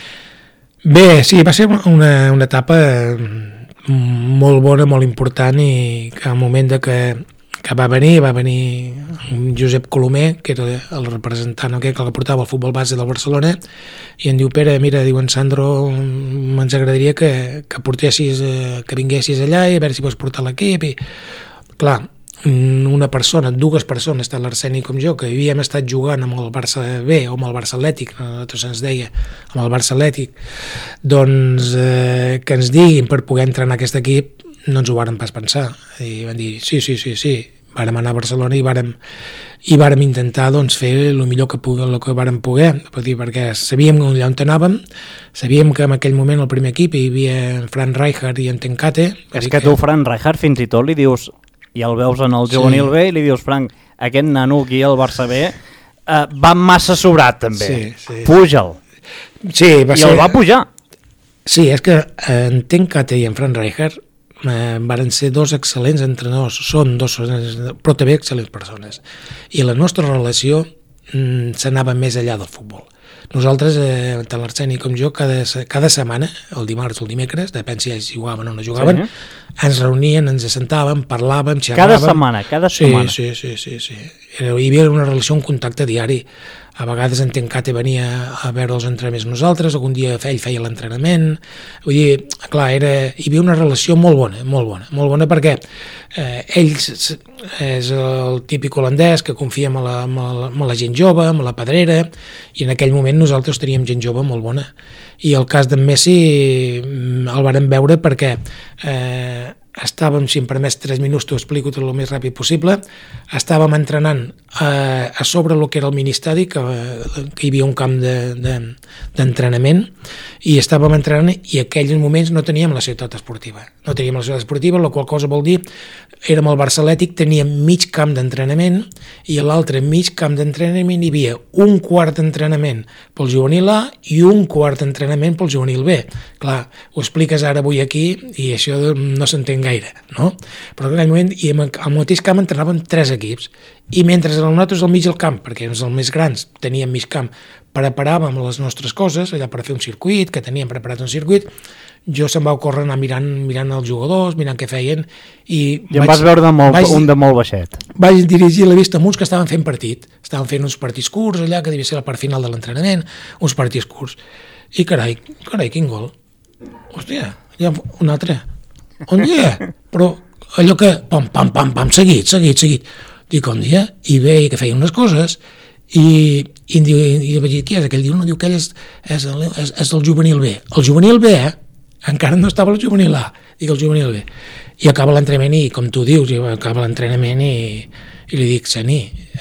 Bé, sí, va ser una, una etapa molt bona, molt important i que al moment de que, que va venir, va venir Josep Colomer, que era el representant que, que portava el futbol base del Barcelona, i em diu, Pere, mira, diu en Sandro, ens agradaria que, que portessis, que vinguessis allà i a veure si pots portar l'equip. I clar, una persona, dues persones, tant l'Arseni com jo, que havíem estat jugant amb el Barça B o amb el Barça Atlètic, nosaltres ens deia, amb el Barça Atlètic, doncs eh, que ens diguin per poder entrenar en aquest equip, no ens ho vàrem pas pensar. I van dir, sí, sí, sí, sí, vàrem anar a Barcelona i vàrem, i vàrem intentar doncs, fer el millor que, el que vàrem poder, perquè sabíem allà on anàvem, sabíem que en aquell moment el primer equip hi havia Fran Rijkaard i en Tenkate. És que tu, Fran Rijkaard, fins i tot li dius... i el veus en el juvenil sí. B i li dius, Frank, aquest nano aquí al Barça B eh, va massa sobrat també, sí, sí. Puja'l. Sí, va I ser... el va pujar. Sí, és que en Tenkate i en Fran Rijkaard eh, van ser dos excel·lents entrenadors, són dos, però també excel·lents persones. I la nostra relació mm, s'anava més enllà del futbol. Nosaltres, eh, tant l'Arseni com jo, cada, cada setmana, el dimarts o el dimecres, depèn si ells jugaven o no jugaven, sí. Ens reunien, ens assentàvem, parlàvem, xerràvem... Cada setmana, cada setmana. Sí, sí, sí, sí, sí. Hi havia una relació, un contacte diari. A vegades en Tenkate venia a veure els entrenaments nosaltres, algun dia ell feia l'entrenament. Vull dir, clar, era, hi havia una relació molt bona, molt bona, molt bona perquè eh, ell és el típic holandès que confia en la, en, la, en la gent jove, en la pedrera, i en aquell moment nosaltres teníem gent jove molt bona. I el cas d'en Messi el vàrem veure perquè eh, estàvem, si em permets tres minuts, t'ho explico tot el més ràpid possible, estàvem entrenant a, a sobre el que era el ministeri, que, que hi havia un camp d'entrenament, de, de, i estàvem entrenant i en aquells moments no teníem la ciutat esportiva. No teníem la ciutat esportiva, la qual cosa vol dir, érem al Barça Atlètic, teníem mig camp d'entrenament i a l'altre mig camp d'entrenament hi havia un quart d'entrenament pel juvenil A i un quart d'entrenament pel juvenil B. Clar, ho expliques ara avui aquí i això no s'entén gaire, no? Però en aquell moment, i al mateix camp entrenàvem tres equips, i mentre nosaltres al mig del camp, perquè érem els més grans, teníem mig camp, preparàvem les nostres coses, allà per fer un circuit, que teníem preparat un circuit, jo se'm va ocórrer anar mirant, mirant els jugadors, mirant què feien, i... I em vaig veure de molt, vaig, un de molt baixet. Vaig dirigir la vista a uns que estaven fent partit, estaven fent uns partits curts allà, que devia ser la part final de l'entrenament, uns partits curts, i carai, carai, quin gol. Hòstia, hi ha un altre. On dia? Però allò que pam, pam, pam, pam, seguit, seguit, seguit. Dic, on dia? I veia que feia unes coses i, i, i, i vaig dir, qui és aquell? Diu, no, diu que ell és, és, el, és, és el juvenil B. El juvenil B, eh? Encara no estava el juvenil A. Dic, el juvenil B. I acaba l'entrenament i, com tu dius, acaba l'entrenament i, i li dic, Seni,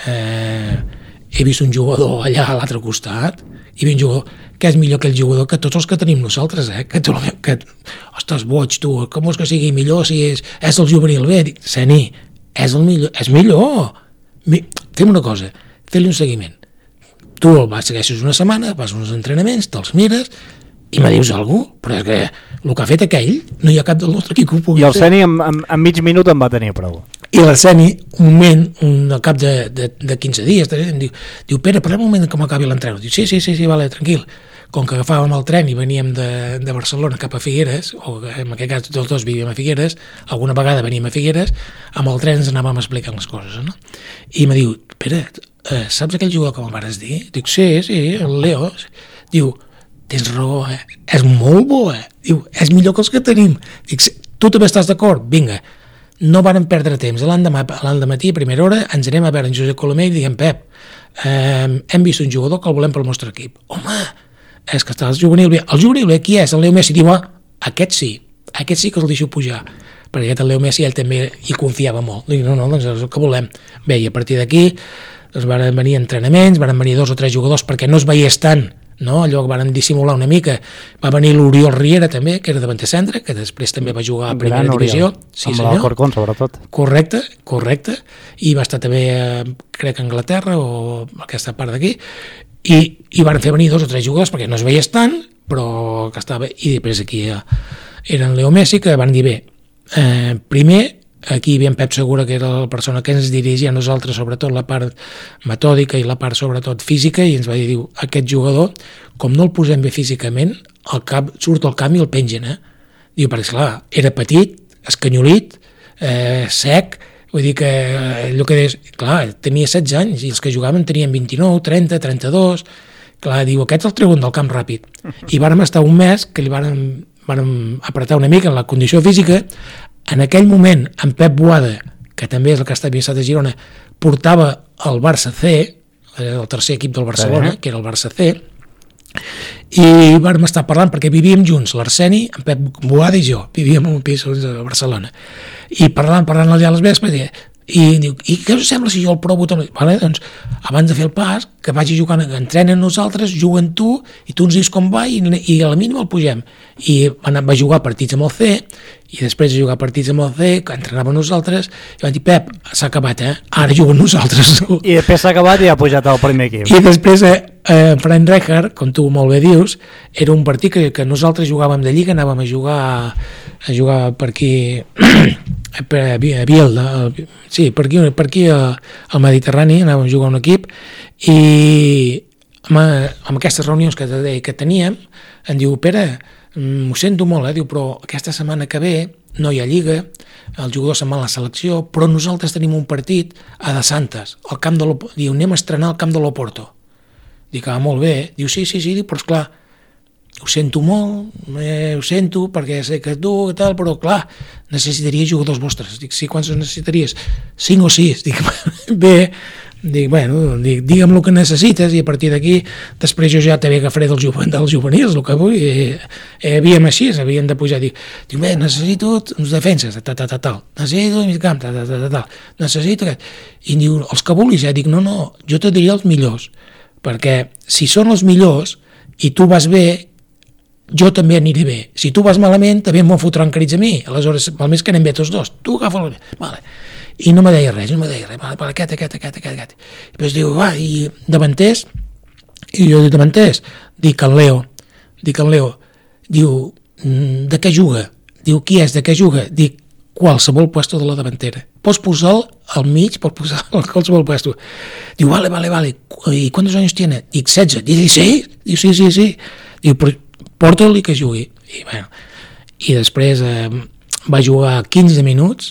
eh, he vist un jugador allà a l'altre costat, i ve un jugador que és millor que el jugador que tots els que tenim nosaltres, eh? Que, tu, que ostres, boig, tu, com és que sigui millor si és, és el juvenil B? Dic, Seni, és el millor, és millor. Mi, fem una cosa, fes-li un seguiment. Tu el vas, segueixes una setmana, vas a uns entrenaments, te'ls mires, i me dius alguna cosa, però és que el que ha fet aquell no hi ha cap del nostre equip que ho pugui fer. I el fer. Seni en, en, en mig minut en va tenir prou. I l'Arseni, un moment, un, al cap de, de, de quinze dies, em diu, diu, Pere, parlem un moment que m'acabi l'entrenament. Diu, sí, sí, sí, sí, vale, tranquil. Com que agafàvem el tren i veníem de, de Barcelona cap a Figueres, o en aquest cas tots dos vivíem a Figueres, alguna vegada veníem a Figueres, amb el tren ens anàvem explicant les coses, no? I me diu, Pere, eh, saps aquell jugador que me'n vares dir? Dic, sí, sí, el Leo. Diu, tens raó, eh? És molt bo, eh? Diu, és millor que els que tenim. Dic, tu també estàs d'acord? Vinga, no vàrem perdre temps. L'endemà, l'endemà matí, a primera hora, ens anem a veure en Josep Colomer i diem, Pep, eh, hem vist un jugador que el volem pel nostre equip. Home, és que està el juvenil B. El juvenil B, qui és? El Leo Messi. Diu, ah, aquest sí, aquest sí que us el deixo pujar. Perquè aquest el Leo Messi ell també hi confiava molt. Dic, no, no, doncs és el que volem. Bé, i a partir d'aquí doncs van venir entrenaments, van venir dos o tres jugadors perquè no es veiés tant, no? Allò que van dissimular una mica. Va venir l'Oriol Riera també, que era davanter centre, que després també va jugar a primera Gran divisió. Oriol, Sí, amb senyor. l'Alcorcón, sobretot. Correcte, correcte. I va estar també, eh, crec, a Anglaterra o aquesta part d'aquí. I, i van fer venir dos o tres jugadors perquè no es veiés tant, però que estava... I després aquí eh, eren Leo Messi, que van dir, bé, eh, primer... Aquí hi havia en Pep Segura, que era la persona que ens dirigia a nosaltres, sobretot la part metòdica i la part sobretot física, i ens va dir, diu, aquest jugador, com no el posem bé físicament, el cap, surt al camp i el pengen, eh? Diu, perquè esclar, era petit, escanyolit, eh, sec, vull dir que eh, allò que deies, clar, tenia setze anys, i els que jugaven tenien vint-i-nou, trenta, trenta-dos, clar, diu, aquest el treuen del camp ràpid. I vàrem estar un mes que li vàrem, vàrem apretar una mica en la condició física. En aquell moment, en Pep Boada, que també és el que està avisat a Girona, portava el Barça C, el tercer equip del Barcelona, que era el Barça C, i vam estar parlant perquè vivíem junts, l'Arseni, en Pep Boada i jo, vivíem en un pis a Barcelona, i parlant, parlant allà a les vespres, i diu, i què us sembla si jo el provo també? Vale, doncs, abans de fer el pas, que vagi jugant, que entrenen nosaltres, juguen tu, i tu ens dius com va, i, i a la mínima el pugem. I va, va jugar partits amb el C, i després de jugar partits amb el C, que entrenava nosaltres, i van dir, Pep, s'ha acabat, eh? Ara juguen nosaltres. I després s'ha acabat i ha pujat al primer equip. I després, eh, eh, Frank Rijkaard, com tu molt bé dius, era un partit que, que nosaltres jugàvem de Lliga, anàvem a jugar, a jugar per aquí... per a Biel, sí, per aquí, per aquí al Mediterrani, anàvem a jugar un equip, i amb, amb aquestes reunions que, que teníem, em diu, Pere, m'ho sento molt, eh? Diu, però aquesta setmana que ve no hi ha Lliga, els jugadors se'n van a la selecció, però nosaltres tenim un partit a De Santes, al camp de l'Oporto. Diu, anem a estrenar al camp de l'Oporto. Dic, ah, molt bé. Diu, sí, sí, sí, diu, però esclar, ho sento molt, eh, ho sento perquè sé que tu i tal, però clar, necessitaria jugadors vostres. Dic, sí, quants necessitaries? Cinc o sis. Dic, bé, dic, bueno, dic, digue'm el que necessites i a partir d'aquí, després jo ja t'havia agafaré dels, juven, dels juvenils, el que vull, i, eh, havíem així, havíem de pujar. Dic, dic, bé, necessito uns defenses, tal, tal, tal, tal, necessito un camp, tal, tal, tal, tal, necessito aquest. I diu, els que vulguis, eh? Dic, no, no, jo te diria els millors, perquè si són els millors i tu vas bé, jo també aniré bé. Si tu vas malament, també m'ho fotran crits a mi. Aleshores, al més que anem bé tots dos. Tu agafa el... Vale. I no me deia res, no me deia res. Vale, vale, aquest, aquest, aquest, aquest, aquest. I després diu, va, i davanters? I jo dic, davanters? Dic el Leo. Dic el Leo. Diu, de què juga? Diu, qui és? De què juga? Dic, qualsevol puesto de la davantera. Pots posar-lo al mig, pots posar a qualsevol puesto. Diu, vale, vale, vale. I quants anys tiene? Dic, setze. Dic, sí? Diu, sí, sí, sí. Diu, però porta-li que jugui. I, bueno, i després eh, va jugar quinze minuts,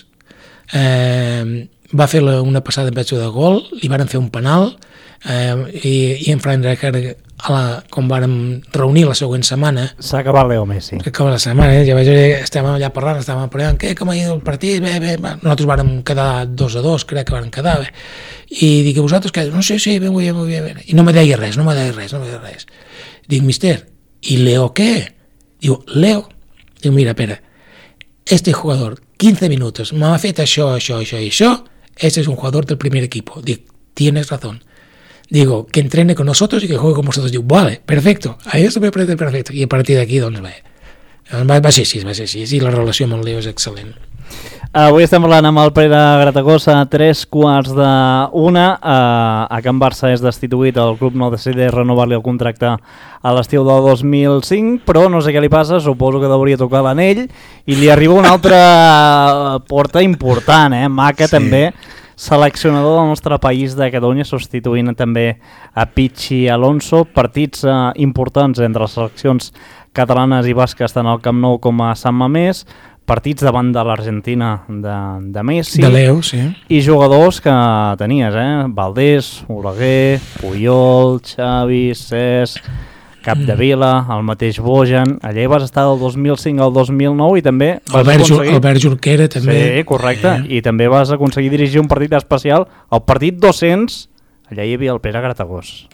eh, va fer la, una passada en de gol, li varen fer un penal, eh, i, i en Frank Rijkaard, com vàrem reunir la següent setmana, s'ha acabat Leo Messi. acaba la setmana, eh, ja vaig, estàvem allà parlant, estàvem parlant, què, com ha ido el partit, bé, bé, bé. Nosaltres vàrem quedar dos a dos, crec que vàrem quedar, bé. I dic, vosaltres què? No sé, sí, ben, ben, ben, ben. I no me deia res, no me deia res, no me deia res. Dic, mister, ¿y Leo qué? Digo, Leo. Digo, mira, espera, este jugador, quince minutos, me ha fet això, això, això y això, este es un jugador del primer equipo. Digo, tienes razón. Digo, que entrene con nosotros y que juegue con vosotros. Digo, vale, perfecto, a eso me parece perfecto. I a partir d'aquí, doncs, bé, va, va ser així, va ser així, i la relació amb el Leo és excel·lent. Avui estem parlant amb el Pere Gratacosa, tres quarts d'una. Uh, a Can Barça és destituït, el club no decideix renovar-li el contracte a l'estiu del dos mil cinc, però no sé què li passa, suposo que hauria tocar l'anell, i li arriba una altra porta important, eh? Maca, sí. També, seleccionador del nostre país de Catalunya, substituint també a Pichi Alonso. Partits uh, importants entre les seleccions catalanes i basques, tant al Camp Nou com a Sant Mamés, partits davant de l'Argentina de, de Messi, de Leo, sí. I jugadors que tenies, eh? Valdés, Oleguer, Puyol, Xavi, Cesc, Capdevila, el mateix Bojan, allà hi vas estar del dos mil cinc al dos mil nou i també vas Albert, aconseguir... Albert Jorquera també. Sí, correcte, eh. i també vas aconseguir dirigir un partit especial, el partit dos-cents, allà hi havia el Pere Gratagós.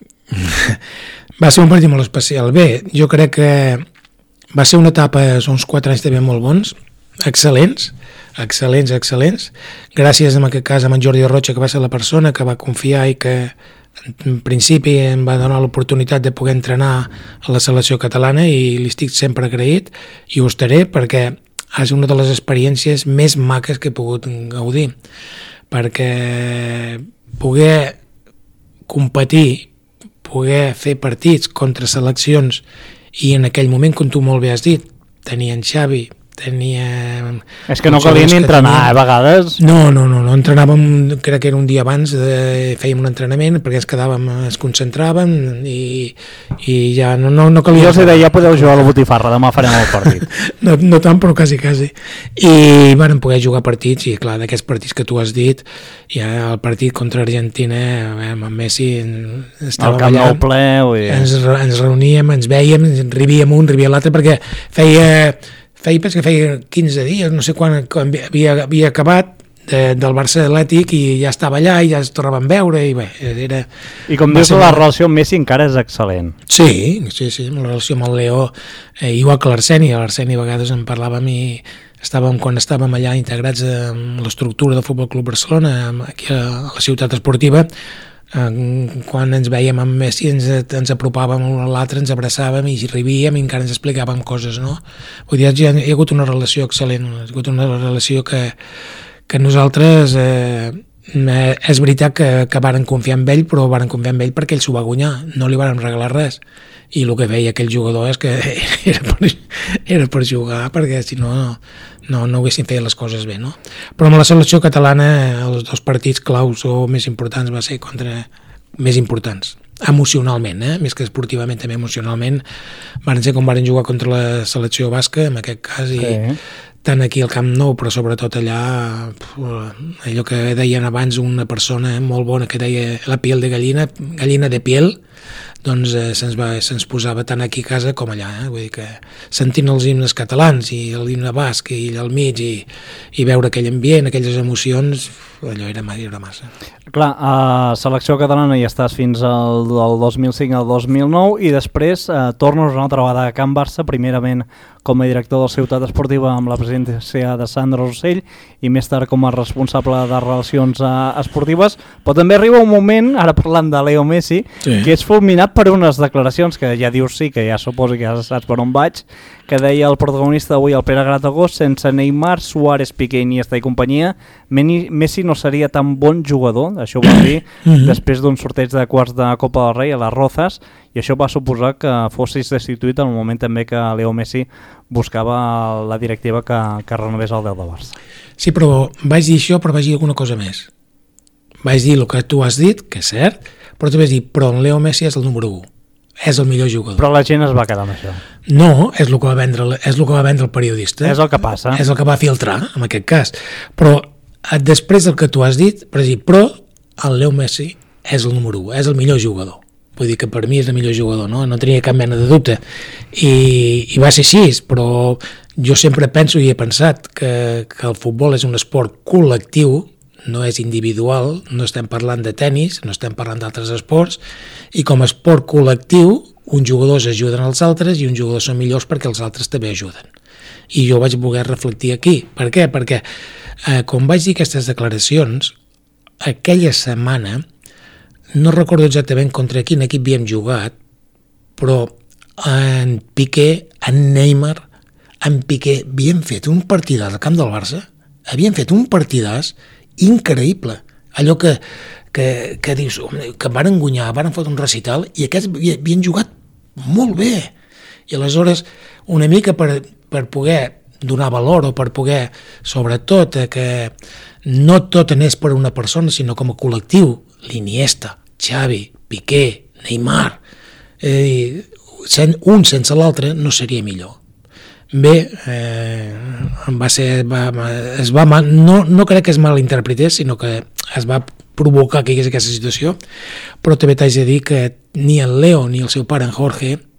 Va ser un partit molt especial. Bé, jo crec que va ser una etapa, uns quatre anys també molt bons, excel·lents, excel·lents, excel·lents. Gràcies en aquest cas a en Jordi Rocha, que va ser la persona que va confiar i que en principi em va donar l'oportunitat de poder entrenar a la selecció catalana i li estic sempre agraït i ho estaré perquè és una de les experiències més maques que he pogut gaudir, perquè poder competir, poder fer partits contra seleccions i en aquell moment, com tu molt bé has dit, tenia en Xavi, tenia... És que no calia ni entrenar, tenia... a vegades. No, no, no, no entrenàvem, crec que era un dia abans, de, fèiem un entrenament perquè ens quedàvem, es concentràvem i, i ja no, no, no calia... Jo els deia, ja podeu jugar a la botifarra, demà farem el partit. no, no tant, però quasi, quasi. I van poder jugar partits i clar, d'aquests partits que tu has dit, ja el partit contra Argentina, amb Messi, estàvem el Camp allà, Nou ple, vull dir. ens, ens reuníem, ens vèiem, ens rivíem un, rivia l'altre, perquè feia... feia, penso que feia quinze dies, no sé quan, quan havia, havia acabat de, del Barça Atlètic i ja estava allà i ja es tornaven a veure i bé, era... I com dius, la relació amb Messi encara és excel·lent. Sí, sí, sí, la relació amb el Leo, eh, igual que l'Arseni, l'Arseni a vegades en parlàvem i estàvem, quan estàvem allà integrats en l'estructura del Futbol Club Barcelona, aquí a la ciutat esportiva, quan ens veiem amb Messi ens, ens apropàvem l'un a l'altre, ens abraçàvem i rivíem i encara ens explicàvem coses, no? Vull dir, hi ha, hi ha hagut una relació excel·lent, hi ha hagut una relació que, que nosaltres eh, és veritat que, que varen confiar en ell, però varen confiar en ell perquè ell s'ho va guanyar, no li varen regalar res i el que veia aquell jugador és que era per, era per jugar, perquè si no no, no haguessin fet les coses bé, no? Però amb la selecció catalana els dos partits claus o més importants va ser contra més importants, emocionalment, eh? Més que esportivament, també emocionalment, van ser com van jugar contra la selecció basca, en aquest cas, i sí. Tant aquí al Camp Nou, però sobretot allà, allò que deien abans una persona molt bona que deia la piel de gallina, gallina de piel, doncs eh, se'ns va, se'ns posava tant aquí a casa com allà, eh? Vull dir que sentint els himnes catalans i l'himne basc i allà al mig i, i veure aquell ambient, aquelles emocions, allò era, era massa. Clar, a selecció catalana hi estàs fins al del dos mil cinc al dos mil nou i després eh, tornes una altra vegada a Can Barça, primerament com a director de la Ciutat Esportiva amb la presidència de Sandra Rossell i més tard com a responsable de relacions eh, esportives, però també arriba un moment, ara parlant de Leo Messi, sí. Que és fulminat per unes declaracions que ja dius sí, que ja suposo que ja saps per on vaig, que deia el protagonista avui, el Pere Gratagós, sense Neymar, Suárez, Piqué, Iniesta i companyia, Messi no seria tan bon jugador, això ho va dir mm-hmm. després d'un sorteig de quarts de Copa del Rei a les Rozas, i això va suposar que fossis destituït en el moment també que Leo Messi buscava la directiva que, que renovés el deu de Barça. Sí, però vaig dir això, però vaig dir alguna cosa més. Vaig dir el que tu has dit, que és cert, però tu vas dir, però en Leo Messi és el número u. És el millor jugador. Però la gent es va quedar amb això. No, és el que va vendre, és el que va vendre el periodista. És el que passa. És el que va filtrar, en aquest cas. Però després del que tu has dit, per dir, però el Leo Messi és el número u, és el millor jugador. Vull dir que per mi és el millor jugador, no? No tenia cap mena de dubte. I, i va ser així, però jo sempre penso i he pensat que, que el futbol és un esport col·lectiu, no és individual, no estem parlant de tennis, no estem parlant d'altres esports, i com a esport col·lectiu, uns jugadors ajuden als altres i uns jugadors són millors perquè els altres també ajuden. I jo vaig voler reflectir aquí. Per què? Perquè, eh, com vaig dir aquestes declaracions, aquella setmana, no recordo exactament contra quin equip havíem jugat, però en Piqué, en Neymar, en Piqué, havien fet un partidàs al camp del Barça, havien fet un partidàs increïble, allò que, que, que dius, que van guanyar, van fotre un recital i aquests havien jugat molt bé i aleshores una mica per, per poder donar valor o per poder, sobretot que no tot anés per una persona sinó com a col·lectiu, l'Iniesta, Xavi, Piqué, Neymar, eh, un sense l'altre no seria millor. Bé, eh, va ser, va, es va mal, no, no crec que es malinterpretés, sinó que es va provocar que hi hagués aquesta situació, però també t'haig de dir que ni el Leo ni el seu pare, en Jorge,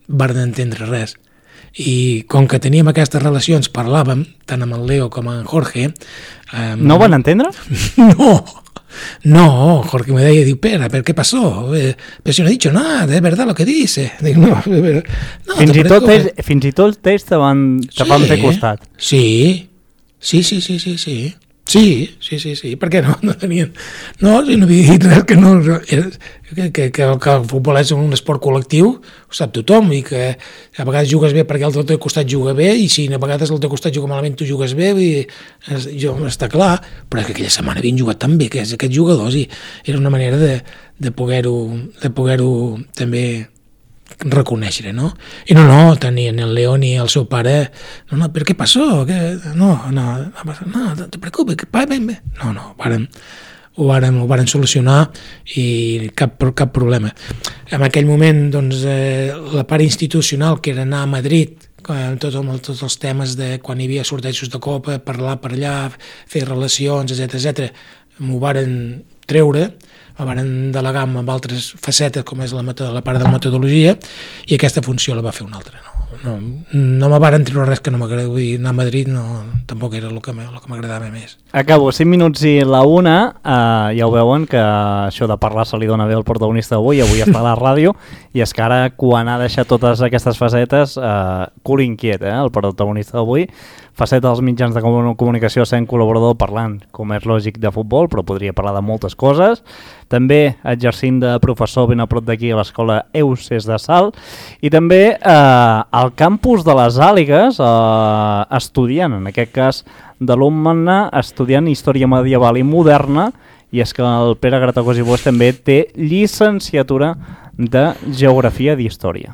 van entendre res. I com que teníem aquestes relacions, parlàvem, tant amb el Leo com amb en Jorge... Eh, ¿No van entendre? No, no, Jorge me deia, diu, Pere, ¿pero qué pasó? Eh, pero si no he dicho nada, es verdad lo que dice. Dic, no, no, fins, i tot ells, fins i tot ells te van, te sí, van fer costat. Sí, sí, sí, sí, sí, sí. Sí, sí, sí, sí, perquè no, no tenien... No, si no havia dit res, que no... Era, que, que, que, el, que el futbol és un esport col·lectiu, ho sap tothom, i que a vegades jugues bé perquè el teu costat juga bé, i si a vegades el teu costat juga malament, tu jugues bé, i jo, està clar, però que aquella setmana havien jugat tan bé, que és aquests jugadors, i era una manera de, de poder-ho de poder-ho també reconèixer, no? I no, no, tenien el León i el seu pare, no, no, però què passó? Que, no, no, no, no te preocupes, que va ben bé. No, no, varen, ho, varen, ho varen solucionar i cap, cap problema. En aquell moment, doncs, eh, la part institucional, que era anar a Madrid, amb tots, amb tots els temes de quan hi havia sortejos de Copa, parlar per allà, fer relacions, etcètera, etcètera, m'ho varen treure, la van delegar amb altres facetes com és la, metod- la part de la metodologia i aquesta funció la va fer una altra. No, no, no me varen treure res que no m'agrada, vull dir, anar a Madrid no, tampoc era el que m'agradava més. Acabo, cinc minuts i la una, eh, ja ho veuen que això de parlar se li dona bé al protagonista d'avui, avui està a la ràdio, i és que ara quan ha deixat totes aquestes facetes, eh, cul inquiet, eh, el protagonista d'avui, faceta dels mitjans de comunicació sent col·laborador parlant, com és lògic, de futbol, però podria parlar de moltes coses. També exercint de professor ben a prop d'aquí a l'escola Euses de Salt, i també eh, al campus de les Àligues, eh, estudiant, en aquest cas d'alumne, estudiant Història Medieval i Moderna, i és que el Pere Gratacós i Bosch també té llicenciatura de Geografia d'Història.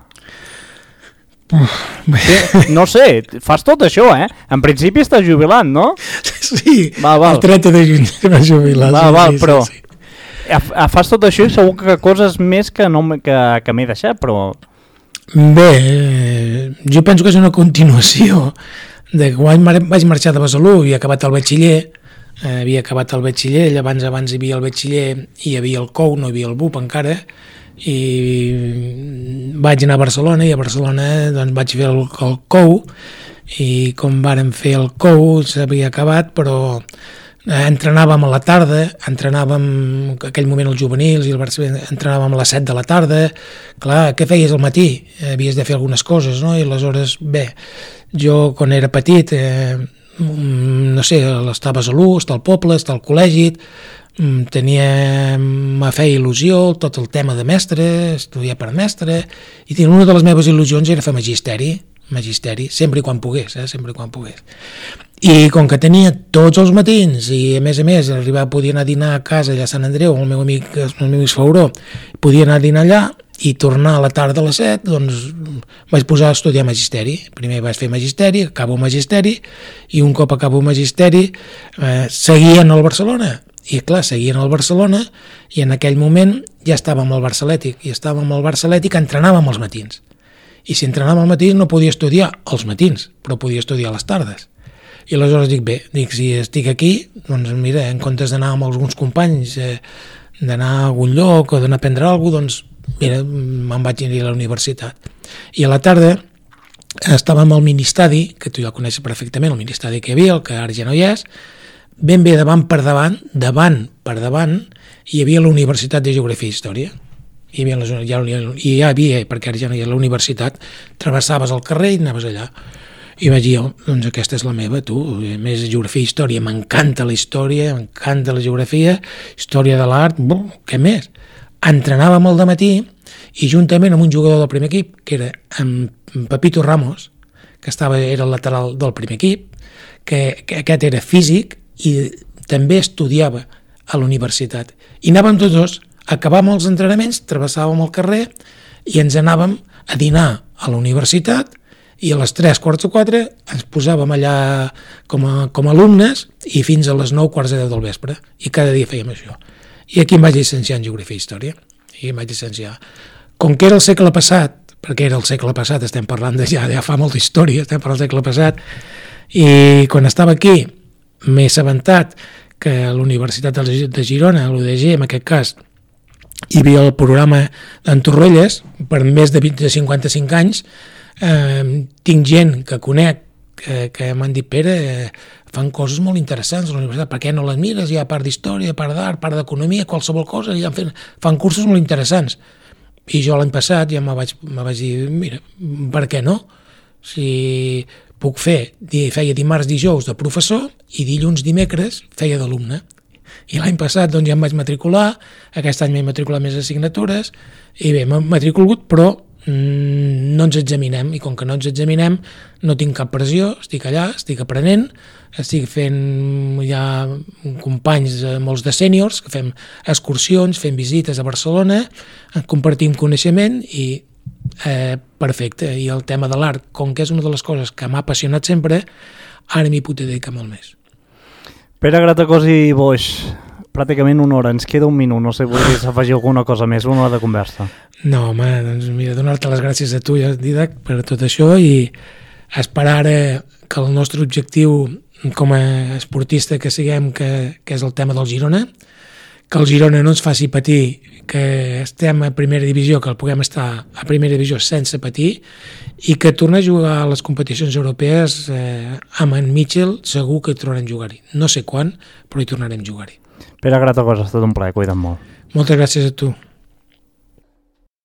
Sí, no sé, fas tot això, eh? En principi estàs jubilant, no? Sí, va, va. El trenta de juny va jubilar. Va, sí, va, sí, però sí, sí. Fas tot això i segur que coses més que, no, que, que m'he deixat, però... Bé, eh, jo penso que és una continuació de quan vaig marxar de Besalú i he acabat el batxiller, eh, havia acabat el batxiller, abans abans hi havia el batxiller i hi havia el C O U, no hi havia el B U P encara, i vaig anar a Barcelona i a Barcelona doncs, vaig fer el, el C O U i com vàrem fer el C O U s'havia acabat, però eh, entrenàvem a la tarda, entrenàvem en aquell moment els juvenils i el Barcelona, entrenàvem a les set de la tarda. Clar, què feies al matí? Eh, havies de fer algunes coses, no? I aleshores, bé, jo quan era petit, eh, no sé, estava a Besalú, està al poble, està al col·legi, tenia, me feia il·lusió tot el tema de mestre, estudiar per mestre, i una de les meves il·lusions era fer magisteri, magisteri, sempre i quan pogués, eh? sempre i quan pogués. I com que tenia tots els matins, i a més a més arribar, podia anar a dinar a casa allà a Sant Andreu, el meu amic, el meu amic Fauró, podia anar a dinar allà, i tornar a la tarda a les set, doncs vaig posar a estudiar magisteri. Primer vaig fer magisteri, acabo magisteri, i un cop acabo magisteri, eh, seguien al Barcelona, i clar, seguien al Barcelona, i en aquell moment ja estàvem al Barcelètic, i estàvem al Barcelètic, entrenàvem als matins. I si entrenàvem al matí no podia estudiar als matins, però podia estudiar a les tardes. I aleshores dic, bé, dic, si estic aquí, doncs mira, en comptes d'anar amb alguns companys, eh, d'anar a algun lloc o d'anar a aprendre alguna cosa, doncs mira, me'n vaig anar a la universitat. I a la tarda estàvem al ministadi, que tu ja el coneixes perfectament, el ministadi que hi havia, el que ara ja no hi és, ben bé davant per davant, davant per davant, hi havia la Universitat de Geografia i Història. Hi havia les, ja, hi havia, perquè ara ja no hi ha la universitat, travessaves el carrer i anaves allà. I vaig dir, oh, doncs aquesta és la meva, tu, a més Geografia i Història, m'encanta la història, m'encanta la geografia, història de l'art, què més? Entrenàvem al dematí i juntament amb un jugador del primer equip, que era en Pepito Ramos, que estava, era el lateral del primer equip, que, que aquest era físic i també estudiava a la universitat. I anàvem tots dos, acabàvem els entrenaments, travessàvem el carrer i ens anàvem a dinar a la universitat i a les tres quarts o quatre ens posàvem allà com a, com a alumnes i fins a les nou quarts de deu del vespre. I cada dia fèiem això. I aquí em vaig llicenciar en Geografia i Història. I em vaig llicenciar. Com que era el segle passat, perquè era el segle passat, estem parlant de ja, ja fa molta història, estem parlant del segle passat, i quan estava aquí m'he assabentat que la Universitat de Girona, l'U D G en aquest cas, hi havia el programa d'en Torrelles, per més de, vint, de cinquanta-cinc anys, eh, tinc gent que conec que, que m'han dit, Pere, eh, fan coses molt interessants a la universitat, per què no les mires? Hi ha part d'història, part d'art, part d'economia, qualsevol cosa, i fan, fan cursos molt interessants. I jo l'any passat ja me vaig, me vaig dir, mira, per què no? Si puc fer, feia dimarts, dijous de professor i dilluns, dimecres feia d'alumne. I l'any passat doncs, ja em vaig matricular, aquest any m'he matriculat més assignatures, i bé, m'he matriculat, però mm, no ens examinem, i com que no ens examinem no tinc cap pressió, estic allà, estic aprenent, estic fent ja companys, molts de sèniors, que fem excursions, fem visites a Barcelona, compartim coneixement i eh, perfecte. I el tema de l'art, com que és una de les coses que m'ha apassionat sempre, ara m'hi puc dedicar molt més. Pere Gratacós i Boix, pràcticament una hora, ens queda un minut, no sé, voldries afegir alguna cosa més, una hora de conversa. No, home, doncs mira, donar-te les gràcies a tu, Didac, per tot això i esperar ara que el nostre objectiu com a esportista que siguem, que, que és el tema del Girona, que el Girona no ens faci patir, que estem a primera divisió, que el puguem estar a primera divisió sense patir i que tornar a jugar a les competicions europees eh, amb en Mitchell segur que hi tornarem a jugar-hi. No sé quan, però hi tornarem a jugar-hi. Pere Gratacós, ha estat un plaer, cuida't molt. Moltes gràcies a tu.